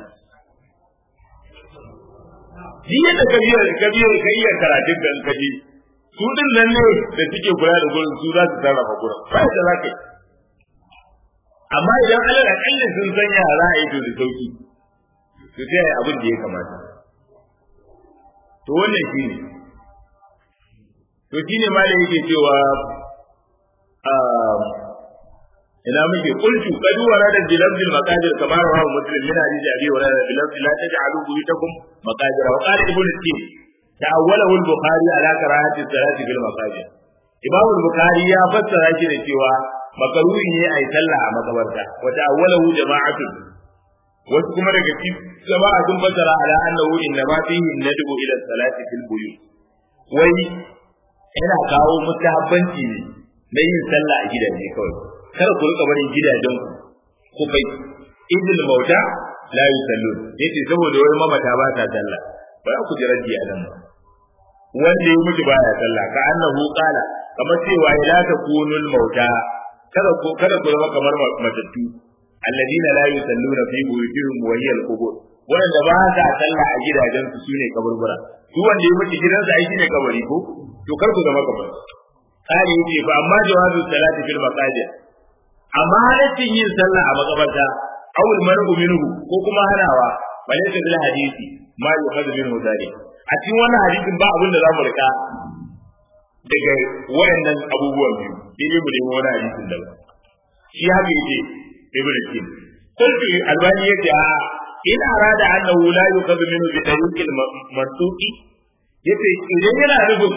shi yadda kabiyar kabiyar kayyar karatun da kaji su din nan ne da suke kula da gurin su za su sarrafa gurin ba da za ka yi amma idan alal akalla sun san yara a yi to da sauki to sai abin da ya kamata to wannan shi ne to shi ne ma da yake cewa ina muke qultu qad warada bi lafz al maqadir kama rawahu muslim min hadith abi hurairah bi lafz la taj'alu buyutakum maqadir wa qala ibn al-tin ta'awwalahu al bukhari ala karahati salati bil maqadir imam al bukhari ya fassara shi da cewa makaruhi ne ai sallah a makabarta wa ta'awwalahu jama'atun wasu kuma daga cikin jama'a sun fassara ala annahu inna ma fihi nadbu ila salati fil buyut wai yana kawo mustahabbanci ne na yin sallah a gidaje kawai kar ku rika barin gidajen ku kai idil mauta la yusallun yace saboda wani mamata ba ta sallah ba ku ji raddi a nan wanda ya mutu baya sallah ka annahu qala kamar cewa la takunul mauta kada ku kada ku zama kamar matattu alladina la yusalluna fi buyutihim wa hiya al-qubur wanda ba ta sallah a gidajen su sune kaburbura duk wanda ya mutu gidansa ai shine kabari ko to kar ku zama kamar kare yace ba amma jawazu salati fil masajid amma halaccin yin sallah a makabarta awul mar'u minhu ko kuma hanawa balaysa bil hadisi ma yukhadhu minhu zalik a cikin wannan hadisin ba abin da zamu rika daga wayannan abubuwan biyu dai mu nemi wani hadisin da shi haka yace ibnu tin kullu albani yace a in arada annahu la yukhadhu minhu bi tariqil mansuqi yace idan yana nufin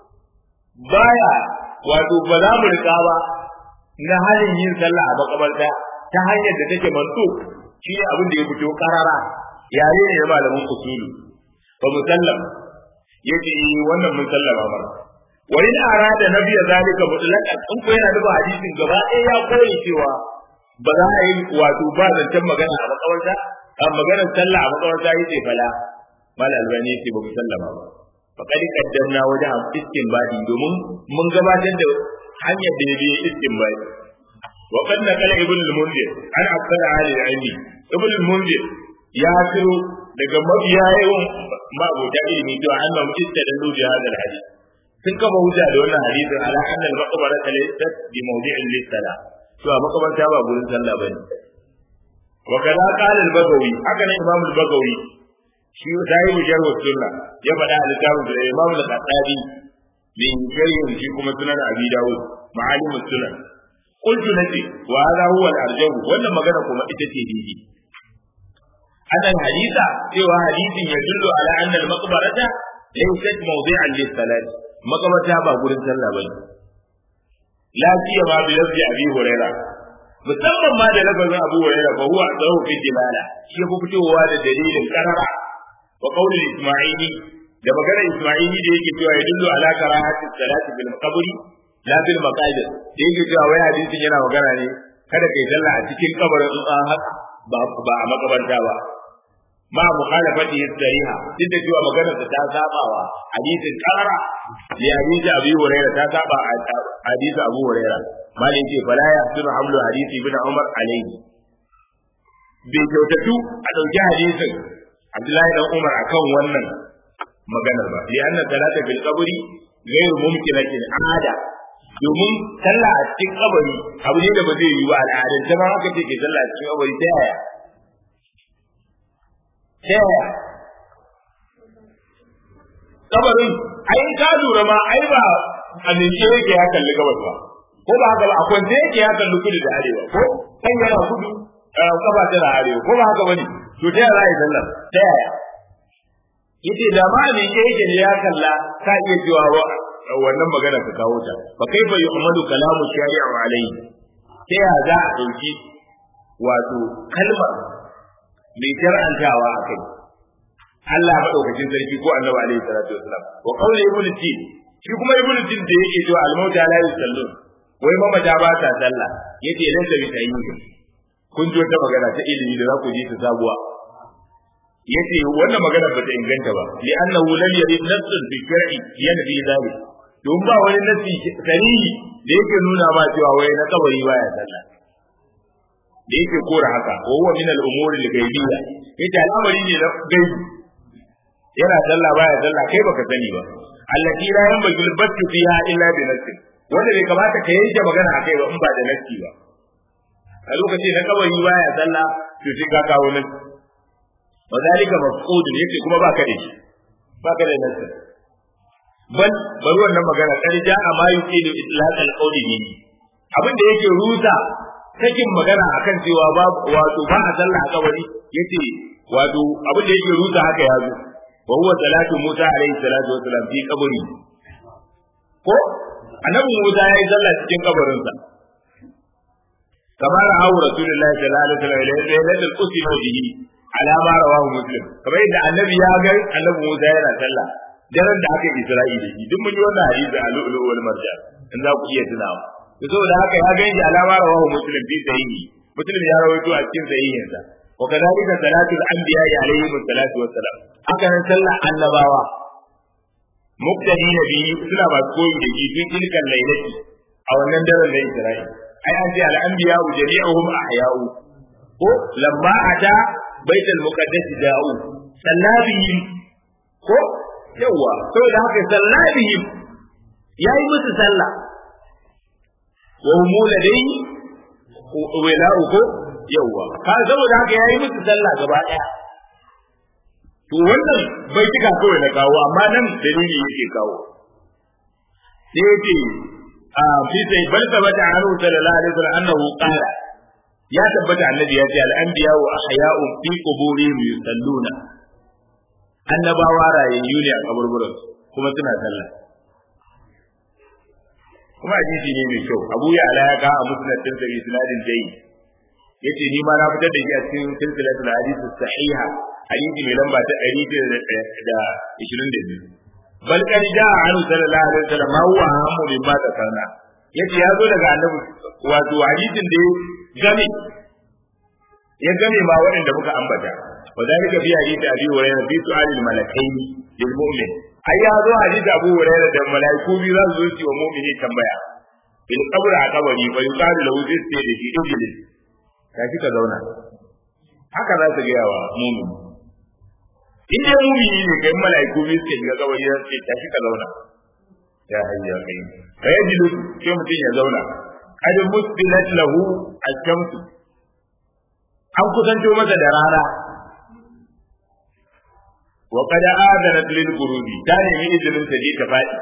baya wato ba za mu rika ba na halin yin sallah a makabarta ta hanyar da take mantu shi ne abin da ya fito karara yare ne da malamin usulu ba musallam yace wannan mun sallama ba wa in arada nabiya zalika mutlaqan in ko yana da hadisin gaba ɗaya ya koyi cewa ba za a yi wato ba zancen magana a makabarta a maganar sallah a makabarta yace fala mal albani yace ba musallama ba faqad qaddamna wajha istinbadi domin mun gabatar da hanyar da ya biye istinbadi wa qad naqala ibn al-munzir an aqala ali al-ilmi ibn al-munzir ya kiro daga mabiya yawan ma'abuta ilimi to annahu istadallu bi hadha al-hadith sun kafa hujja da wannan hadisin ala anna al-maqbara laysat bi mawdi'in lis-salah to a makabarta ba gurin sallah bane wa kaza qala al-bagawi haka ne imam al-bagawi shi sahibu jarh sunna ya faɗa a littafin da imam al-qattabi min jarh shi kuma sunan abi dawud ma'alim as-sunan qultu nati wa hadha huwa al-arjah wannan magana kuma ita ce didi adan hadisa cewa hadisin ya dullu ala anna al-maqbarata laysat mawdi'an lis-salat makabarta ba gurin sallah bane la fiya ma bi lafzi abi hurairah musamman ma da lafazin abu hurairah fa huwa dawu fi dilala shi ya fitowa da dalilin karara wa qawli isma'ili da magana isma'ili da yake cewa ya dullu ala karahati salati bil qabri la bil maqabir da yake cewa wai hadisin yana magana ne kada kai sallah a cikin kabarin in an haka ba ba a makabarta ba ma mukhalafati sariha duk da cewa magana ta sabawa hadisin karara li hadisi abi hurairah ta saba hadisi abu hurairah malin ce fala ya sunu hamlu hadisi ibn umar alayhi bai kyautatu a dauki hadisin abdullahi dan umar akan wannan maganar ba li anna salata bil qabri ghayr mumkinatin ada domin sallah a cikin kabari abu ne da ba zai yi ba al'adar ta ba haka take sallah a cikin kabari ta yaya ta yaya kabarin ai ka lura ma ai ba a ninke yake ya kalli gabas ba ko ba haka ba a kwance yake ya kalli kudu da arewa ko kan yana kudu kafa tana arewa ko ba haka bane to ta yaya ya sallah ta yaya yace da ma ne yake ne ya kalla ka iya cewa wannan magana ka kawo ta fa kaifa yu'malu kalamu shari'a alayhi ta ya za a dauki wato kalmar mai shar'antawa akai Allah madaukakin sarki ko Annabi alaihi salatu wasalam wa qawli ibn tin shi kuma ibn tin da yake cewa al-mauta la yusallun wai mamata ba ta sallah yace lan ta bi tayyib kun ji wata magana ta ilimi da za ku ji ta sabuwa yace wannan magana ba ta inganta ba li annahu lam yarid nafsun fi shar'i yanfi zalik don ba wani nafsi sarihi da yake nuna ma cewa wai na kabari baya sallah da yake kora haka wa huwa min al-umuri al-ghaibiyya yace al'amari ne na gaibi yana sallah baya sallah kai baka sani ba allati la yanbaghi al-battu fiha illa bi nafsi wanda bai kamata ka yanke magana akai ba in ba da nafsi ba a lokacin na kabari baya sallah to sai ka kawo nan wa zalika mafqud yake kuma baka da shi baka da nafsi bal bari wannan magana kar ja amma yuqilu itlaq al-qawli ne abin da yake rusa sakin magana akan cewa ba wato ba a sallah a kabari yace wato abin da yake rusa haka ya zo wa huwa salatu Musa alaihi salatu wassalam fi qabri ko annabi Musa ya yi sallah cikin kabarinsa kamar hawo rasulullahi sallallahu alaihi wasallam lailatul qudsi bihi ala ma rawahu muslim kamar yadda annabi ya ga annabi Musa yana sallah daren da aka yi Isra'i da shi duk mun yi wannan hadisi a lu'lu wal marjan in za ku iya tunawa to saboda haka ya ga ala ma rawahu muslim fi sahihi muslim ya rawaito a cikin sahihinsa wa kadhalika salatul anbiya alaihi salatu wassalam haka nan sallah annabawa muktadi nabi suna ba koyi da shi tun tilkan lailati a wannan daren da Isra'i ai an ce al anbiya jami'uhum ahya'u ko lamma ata baitul muqaddas da'u sallabihim ko yawa saboda haka sallabihim yayi musu sallah wa hum ladai wala'u ko yawa ka saboda haka yayi musu sallah gaba daya to wannan bai tuka kawai na kawo amma nan dalili yake kawo sai yake a fi sai bal sabata anhu sallallahu alaihi wasallam annahu qala ya tabbata annabi ya ce al anbiya wa ahya'un fi quburihim yusalluna annabawa rayayyu ne a kaburburan kuma suna sallah kuma hadisi ne mai kyau Abu Ya'la ya ka a musnad din da isnadin dai yace ni ma na fitar da shi a cikin silsilatul hadith sahiha hadisi mai lamba ta ɗari da ishirin da biyu bal kad ja'a anhu sallallahu alaihi wasallam ma huwa hammu mimma takarna yace ya zo daga annabi wato hadisin da game ya game ma waɗanda muka ambata wa dalika fi hadisi abi hurairah fi su'alil malakaini lil mu'min ai ya zo hadisi abu hurairah da malaiku biyu za su zo wa mu'mini tambaya bil qabr a kabari fa yuqalu lahu zai da shi injili kafi ka zauna haka za su ga wa mu'min in dai mu'mini ne kai malaiku biyu suke ga kabari za su ce tafi ka zauna ya hayya kai fa yajidu sai mutum ya zauna qad musbilat lahu al-shamsu an kusanto masa da rana wa qad adanat lil ghurubi ta ne mi izinin ta je ta fadi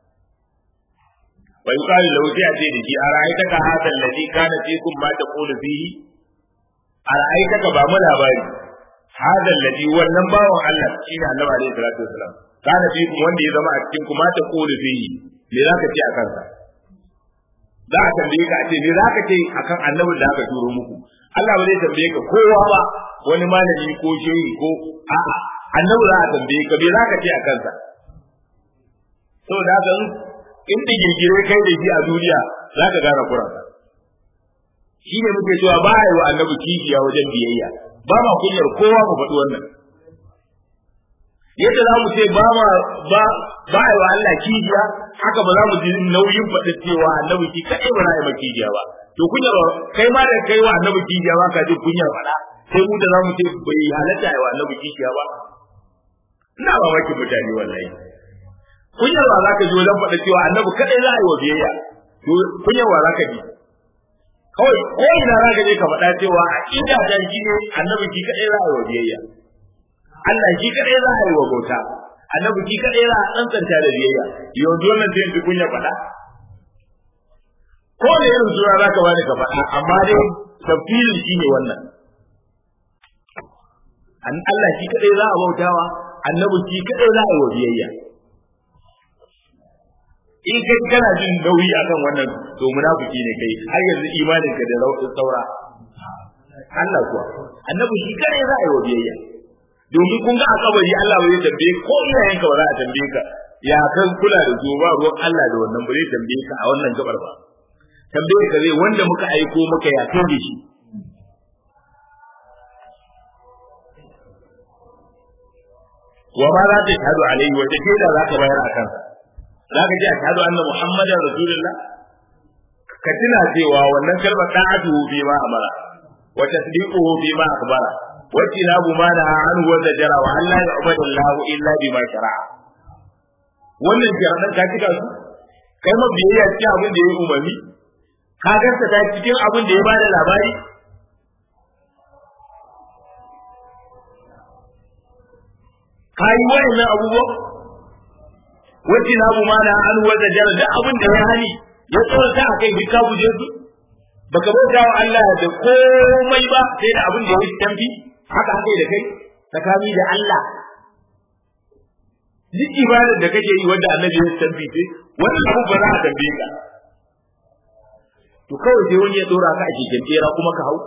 wa yuqalu lahu sai a ce da shi ara'aitaka hadha alladhi kana fikum ma taqulu fihi ara'aitaka ba mu labari hadha alladhi wannan bawon Allah shine Annabi alaihi salatu wasalam kana fikum wanda ya zama a cikin ku ma taqulu fihi me zaka ce akan sa za a tambaye ka a ce me zaka ce akan annabin da aka turo muku Allah ba zai tambaye ka kowa ba wani malami ko shehi ko a'a annabi za a tambaye ka me zaka ce a kansa saboda haka in da girgire kai da shi a duniya za ka gane kuranka shi ne muke cewa ba a yi wa annabi kijiya wajen biyayya ba ma kunyar kowa mu faɗi wannan yadda za mu ce ba ma ba ba a yi wa Allah kijiya haka ba za mu ji nauyin faɗi cewa annabi ki kaɗai ba za a yi ma kijiya ba to kunyar kai ma da kai wa annabi kijiya ba ka ji kunyar faɗa sai mu da za mu ce bai halatta yi wa annabi kijiya ba ina mamakin mutane wallahi kunyar wa za ka ji wajen faɗa cewa annabi kaɗai za a yi wa biyayya to kunyar wa za ka ji kawai ko ina za ka je ka faɗa cewa a inda ta shi ne annabi ki kaɗai za a yi wa biyayya Allah shi kaɗai za a yi wa bauta annabi ki kaɗai za a tsantsanta da biyayya yau dole sai ji kunya faɗa ko da irin sura za ka bani ka faɗa amma dai tafsirin shi ne wannan an Allah shi kaɗai za a bautawa annabi ki kaɗai za a yi wa biyayya in kai kana jin nauyi akan wannan to munafiki ne kai har yanzu imanin ka da saura Allah kuwa annabi shi kare za a yi wa biyayya domin kun ga a kabari Allah bai tambaye ko iyayen ka ba za a tambaye ka ya kan kula da su ba ruwan Allah da wannan bai tambaye ka a wannan gabar ba tambaye ka zai wanda muka aiko maka ya kai da shi wa ma za ta shahadu alaihi wa take da za ka bayar a kansa za ka ji ashhadu anna muhammadan rasulullah ka tuna cewa wannan kalmar ta'atuhu fi ma amara wa tasdiquhu fi ma akhbara wa tinabu ma la anhu wa zajara wa alla ya'budu allah illa bima shara'a wannan jaradan ka kika su kai ma biyayya cikin abin da ya umarni ka ganta ta cikin abin da ya bada labari kai wannan abubuwa wacce na bu mana an wanda jar da abin da ya hani ya tsorata a kai duka buje su baka bauta wa Allah da komai ba sai da abin da ya yi tambi haka haka da kai tsakani da Allah duk ibadar da kake yi wanda Annabi ya tambi sai wannan abu ba za a tambaye ka to kawai sai wani ya dora ka a cikin kera kuma ka hau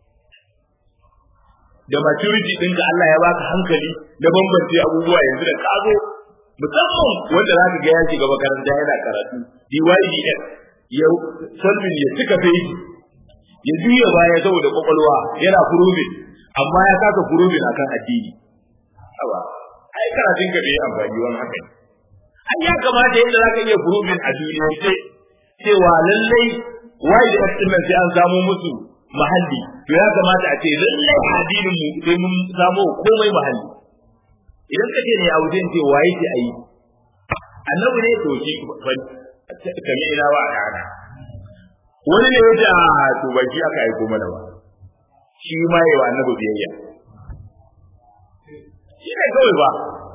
da maturity din da Allah ya baka hankali da bambance abubuwa yanzu da ka zo musamman wanda za ka ga ya shiga makaranta yana karatu D Y D S ya solving ya cika feji ya juya baya saboda kwakwalwa yana proving amma ya kasa proving akan addini awa ai karatun ka bai amfani wani haka ai ya kamata yadda za ka iya proving a duniya ce cewa lallai Y D S din sai an samu musu mahalli to ya kamata a ce lallai addinin mu sai mun samu komai mahalli idan kace ne a wajen ce waye ce ayi annabi ne to shi kame ina wa ana wani ne yace a to ba shi aka aiko mana ba shi ma yayi wa annabi biyayya shi ne kawai ba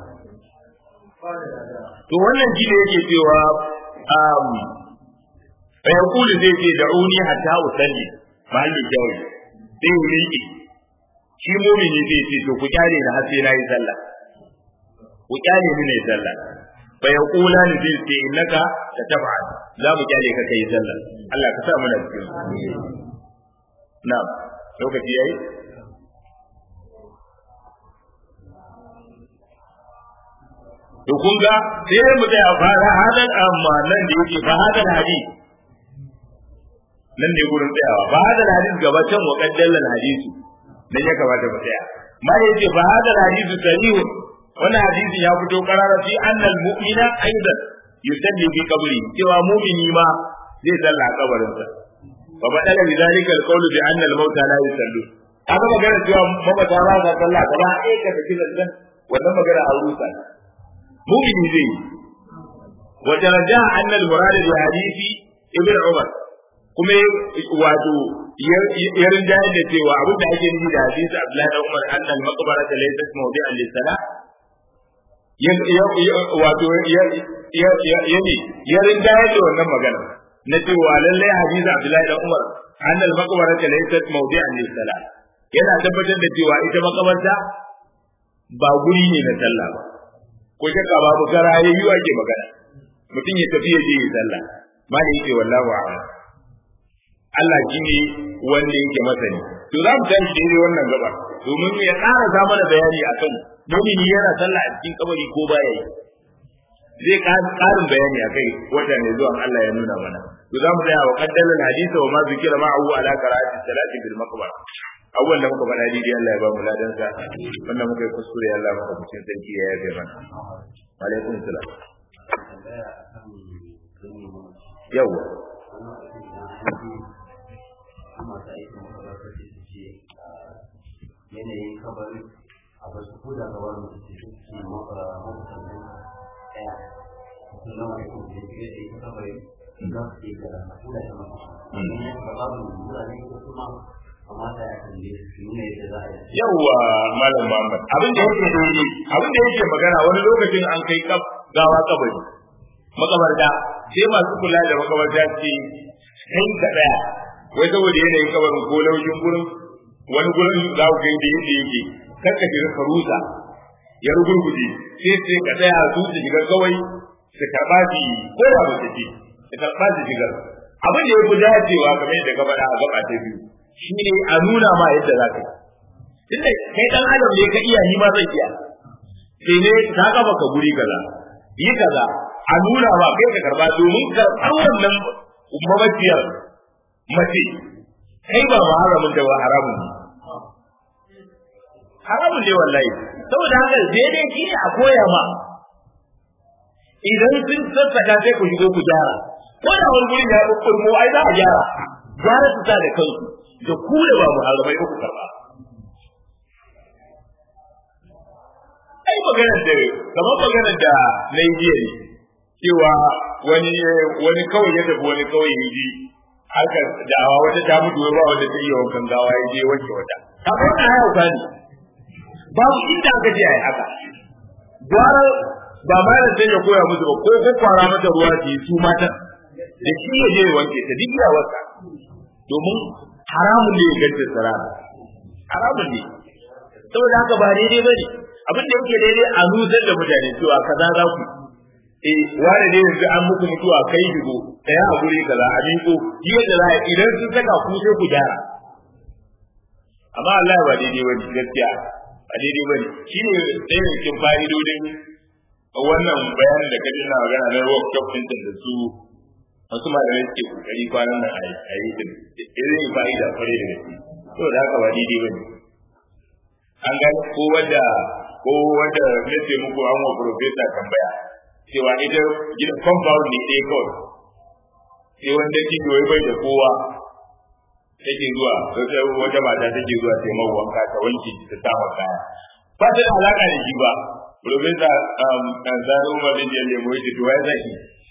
to wannan shi ne yake cewa um fa yaqulu zai ce da'uni hatta usalli mahalli jawi sai wuri shi mu'mini zai ce to ku kyale na har sai na yi sallah ku kyale ni ne sallah fa yaqula ni zai ce innaka tatab'an za mu kyale ka kai sallah Allah ka sa mana cikin na'am lokaci yayi to kun ga sai mu tsaya fara hadan amma nan da yake fa hadan hadisi nan ne gurin tsayawa ba hadal hadis gaba can wa qaddalal hadisi dan ya kamata mu tsaya ma yace fa hadal hadisu sahih wannan hadisi ya fito karara fi annal mu'mina aidan yusalli bi qabri cewa mu'mini ma zai salla a kabarin sa fa badala bi zalika alqawlu bi anna al-maut la yusallu aka magana cewa mamata ba za salla gaba ɗaya ka tafi nan wannan magana a rusa mu'mini zai wa daraja anna al-murad bi hadisi ibn umar kuma wato ya rinjaye da cewa abin da ake nufi da hadisi Abdullahi da Umar annal maqbara ta laysat mawdi'an lis-salah wato ya ya ya ne ya rinjaye da wannan magana na cewa lalle hadisi Abdullahi da Umar annal maqbara ta laysat mawdi'an lis-salah yana tabbatar da cewa ita makabarta ba guri ne na sallah ba ko shakka babu garayayi ake magana mutum ya tafi ya je ya sallah ma da yake wallahi a'lam Allah shi ne wanda yake masani to za mu tashi daidai wannan gaba domin ya ƙara za mana bayani akan mumini yana sallah a cikin kabari ko baya yi zai ƙarin bayani akai wata ne zuwa Allah ya nuna mana to za mu tsaya wa qaddalal hadisa wa ma zikira ma'ahu ala qira'ati salati bil maqbara awwal da muka faɗa daidai Allah ya ba mu ladan sa wanda muka yi kuskure Allah maka bucin sarki ya yabe mana alaikum salam yawa masu aikin makarata ce su ce yanayin kabari a basu ko da gawar mutu ce su ce makusannin ɗaya su zama aikin da ya fiye da ita kabari za su ce gara a kula da masu ne da babu mutane ko kuma kamata ya kalle su nuna yadda za a yi yawwa malam Muhammad abin da yake daidai abin da yake magana wani lokacin an kai gawa kabari makabarta sai masu kula da makabarta ce kai ka daya wai saboda yanayin kabarin ko laushin gurin wani gurin za ku kai da yadda yake kar ka shiga karusa ya rugurguje sai sai ka tsaya su su shiga kawai su karɓa shi ko da ba su ce su karɓa shi shigar abin da ya fi dacewa kamar yadda ka faɗa a gaba ta biyu shi ne a nuna ma yadda za ka yi tunda kai ɗan adam ne ka iya ni ma zai iya sai ne ta kafa ka guri kaza yi kaza a nuna ma kai ka karɓa domin karɓar wannan mamaciyar mace kai ba ma haramun da ba haramun ne haramun ne wallahi saboda haka daidai shi ne a koya ma idan sun sassaka sai ku shigo ku gyara ko da wani guri ya kurmo ai za a gyara gyara su sa da kansu da ku da ba muharramai ku karba ai maganar da kamar maganar da na yi jiya ne cewa wani wani kawai ya tafi wani kawai ya ji harkar da'awa wata ta mutu ba wanda ta iya wankan gawa ya je wanke wata ta wannan haya ka ne babu inda aka je ai haka gwara ba ma da sai ya koya musu ba ko ko kwara mata ruwa su yi su mata da shi ya je wanke ta duk ya wasa domin haramun ne ya ganta tsara haramun ne saboda haka ba daidai bane abin da yake daidai a nusar da mutane cewa kaza za ku eh wani ne yanzu an muku mutuwa kai digo daya a guri kaza a miko yadda za idan sun saka ku sai ku gyara amma Allah ba daidai bane gaskiya ba daidai bane shine ɗaya cikin fa'idodin wannan bayanin da kaje na magana na workshop din da su wasu malamai suke kokari kwanan nan a yi din irin fa'ida fare da gaske to da haka ba daidai bane an ga ko wanda ko wanda ne ce muku an wa professor tambaya cewa ita gidan compound ne ɗaya kawai sai wanda kike wai bai da kowa take zuwa wata mata take zuwa sai mai wanka ta wanke ta samu kaya ba ta da alaka da shi ba professor um dan zaro ma da jelle mu yi to wai zaki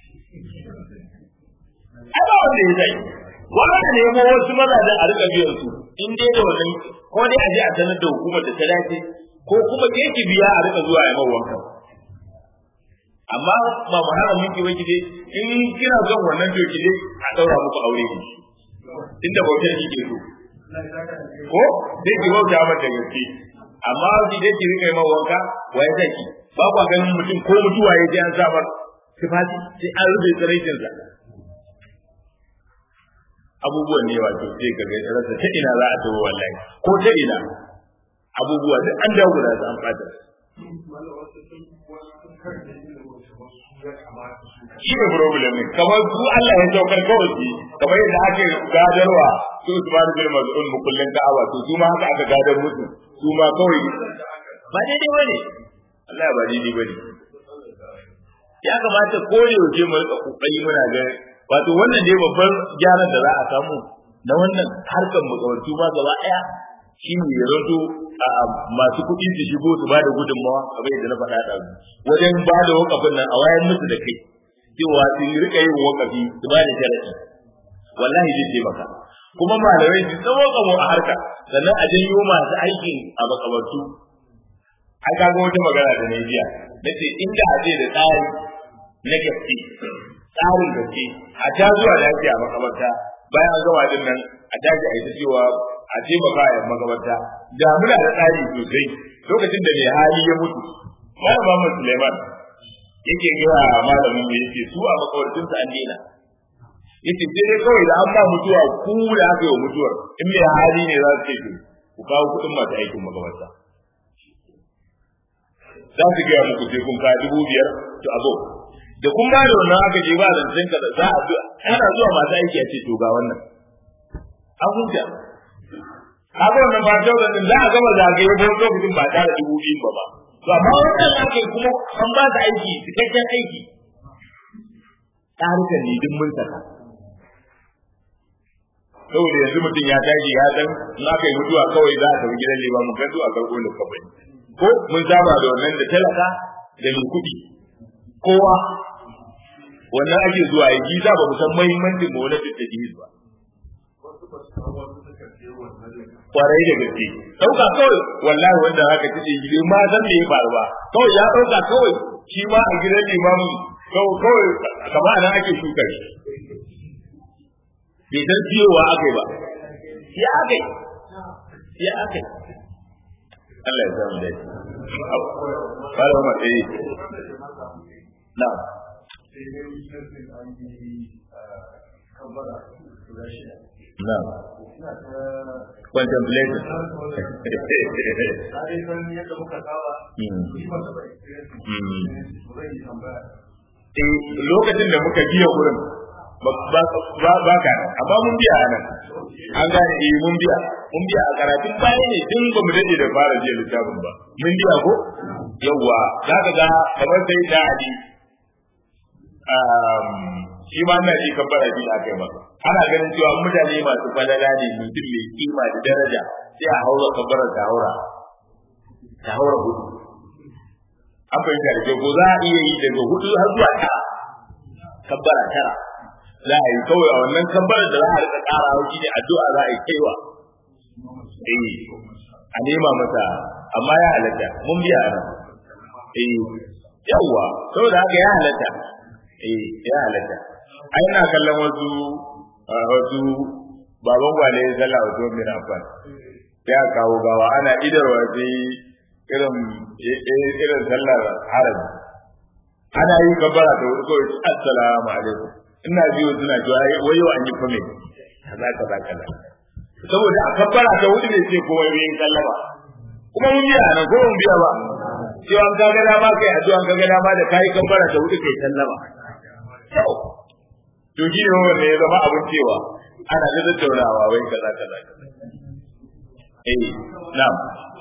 ai ba wanda ya zaki wannan ne mu wasu maza da a rika biyan su in dai da wannan ko dai a je a sanar da hukumar da ta dace ko kuma ke ki biya a rika zuwa ya mai wanka amma ba mu hana miki wai kide in kina son wannan to kide a daura muku aure ne inda bautar kike so ko dai ki bauta mata gaske amma ki dai ki rika mai wanka wai zaki ba ku ganin mutum ko mutuwa yaje an sabar sifati sai an rubuta tsaraitin sa abubuwan ne wato sai ka ga rasa ta ina za a tawo wallahi ko ta ina abubuwa duk an dawo da su an fata shi ne problem ne kamar su Allah ya saukar kawai shi kamar yadda ake gadarwa su su ba da bin mazun mukullin Ka'aba to su ma haka aka gadar musu su ma kawai ba daidai bane Allah ba daidai bane ya kamata ko yaushe mu rika kokari muna ga wato wannan dai babban gyaran da za a samu na wannan harkar makawantu ma gaba daya shi ne ya zanto masu kuɗi su shigo su ba da gudunmawa kamar yadda na faɗa da wajen ba da wakafin nan a wayan musu da kai cewa su rika yin wakafi su ba da sharadi wallahi zai taimaka kuma malamai su tsawo kamo a harka sannan a janyo masu aikin a makamantu an kaga wata magana da Najeriya nace inda a ce da tsari na gaske tsarin gaske a ta zuwa lafiya makamarta bayan an gama din nan a tashi a yi ta cewa a taimaka a makamarta da muna da tsari sosai lokacin da mai hali ya mutu malam Muhammad Suleiman yake gaya malamin da yake su a makawartin sa an daina yace sai dai kawai da an ba mutuwa ku da aka yi mutuwar in mai hali ne za su ce ku kawo kuɗin masu aikin makamarta za su gaya muku sai kun kawo dubu biyar to a zo da kun ba da wannan aka je ba zancen ka za a zo ana zuwa masu aiki a ce to ga wannan an huta haka wannan ba ta wannan za a gama zagaye ko lokacin ba tare dubu biyu ba ba to amma wannan ake kuma an ba da aiki cikakken aiki tsarukan ne duk mun saka saboda yanzu mutum ya tashi ya san in aka yi mutuwa kawai za a tafi gidan leba mu gandu a karɓo da kafai ko mun saba da wannan da talaka da mai kuɗi kowa wannan ake zuwa yi ji za ba mu san muhimmancin mu wani da take ba kwarai da gaske dauka kawai wallahi wanda haka tace gidi ma san me ya faru ba kawai ya dauka kawai shi ma a gidan limamu kawai kawai kamar nan ake shuka shi bai san ciyowa akai ba ya akai ya akai Allah ya samu dai fara ma dai na na contemplation eh lokacin da muka biya gurin ba ba ka amma mun biya nan an gane eh mun biya mun biya a karatun baya ne tun ba mu dade da fara jiya littafin ba mun biya ko yawa zaka ga kamar sai da ali um shi ma ina ji kabbara ji da kai ba ana ganin cewa mutane masu falala ne mutum mai kima da daraja sai a haura kabbara ta haura ta haura hudu an fahimta da ko za a iya yi daga hudu har zuwa tara kabbara tara za a yi kawai a wannan kabbarar da za a rika ƙara hauki ne addu'a za a yi kaiwa eh a nema masa amma ya halatta mun biya nan eh yawa saboda haka ya halatta eh ya halatta ai ina kallon wasu wasu baban gwale ya sallah wato min afan ya kawo gawa ana idarwa sai irin irin sallar harabi ana yi kabbara ta wuce kawai assalamu alaikum ina biyo suna cewa wayo an yi fame kaza kaza kaza saboda a kabbara ta wuce ne sai kowa yin sallama kuma mun biya nan ko mun biya ba cewa an kaga dama kai addu'a an kaga dama da kai kabbara ta wuce kai sallama to shi ne wanda ya zama abin cewa ana da tattaunawa wai kaza kaza kaza eh na'am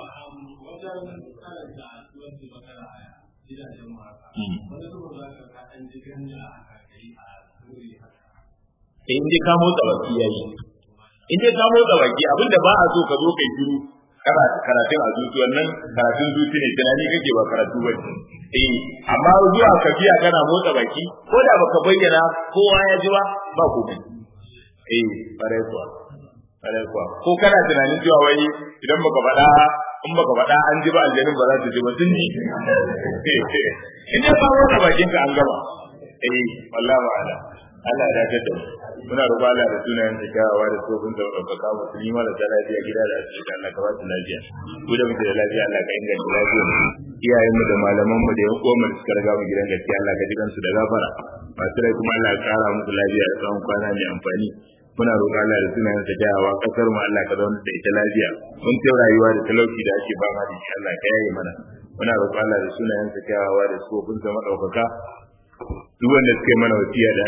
in dai ka motsa baki yayi in dai ka motsa baki abinda ba a so ka zo kai shiru kana karatun a zuci wannan karatun zuci ne tunani kake ba karatu ba eh amma zuwa ka biya kana motsa baki ko da baka bayyana kowa ya ji ba ba komai eh bare kuwa bare kuwa ko kana tunanin cewa wai idan baka faɗa in baka faɗa an ji ba aljanin ba za su ji ba sun ji in dai ka motsa bakin ka an gaba eh wallahi wa'ala Allah ya dace da muna roƙon Allah da sunayen da kyawawa da tsofin da ɗaukaka musulmi mara da lafiya gida da asibiti Allah ka ba su lafiya ku da muke da lafiya Allah ka inganta lafiyar mu iyayen mu da malaman mu da yan uwan mu da suka riga mu gidan gaskiya Allah ka ji kansu da gafara masu rai kuma Allah ya ƙara musu lafiya da tsawon kwana mai amfani muna roƙon Allah da sunayen da kyawawa kasar mu Allah ka zauna da ita lafiya mun ce rayuwa da talauci da ake fama da shi Allah ka yaye mana muna roƙon Allah da sunayen da kyawawa da tsofin da madaukaka duk wanda suka yi mana wasiya da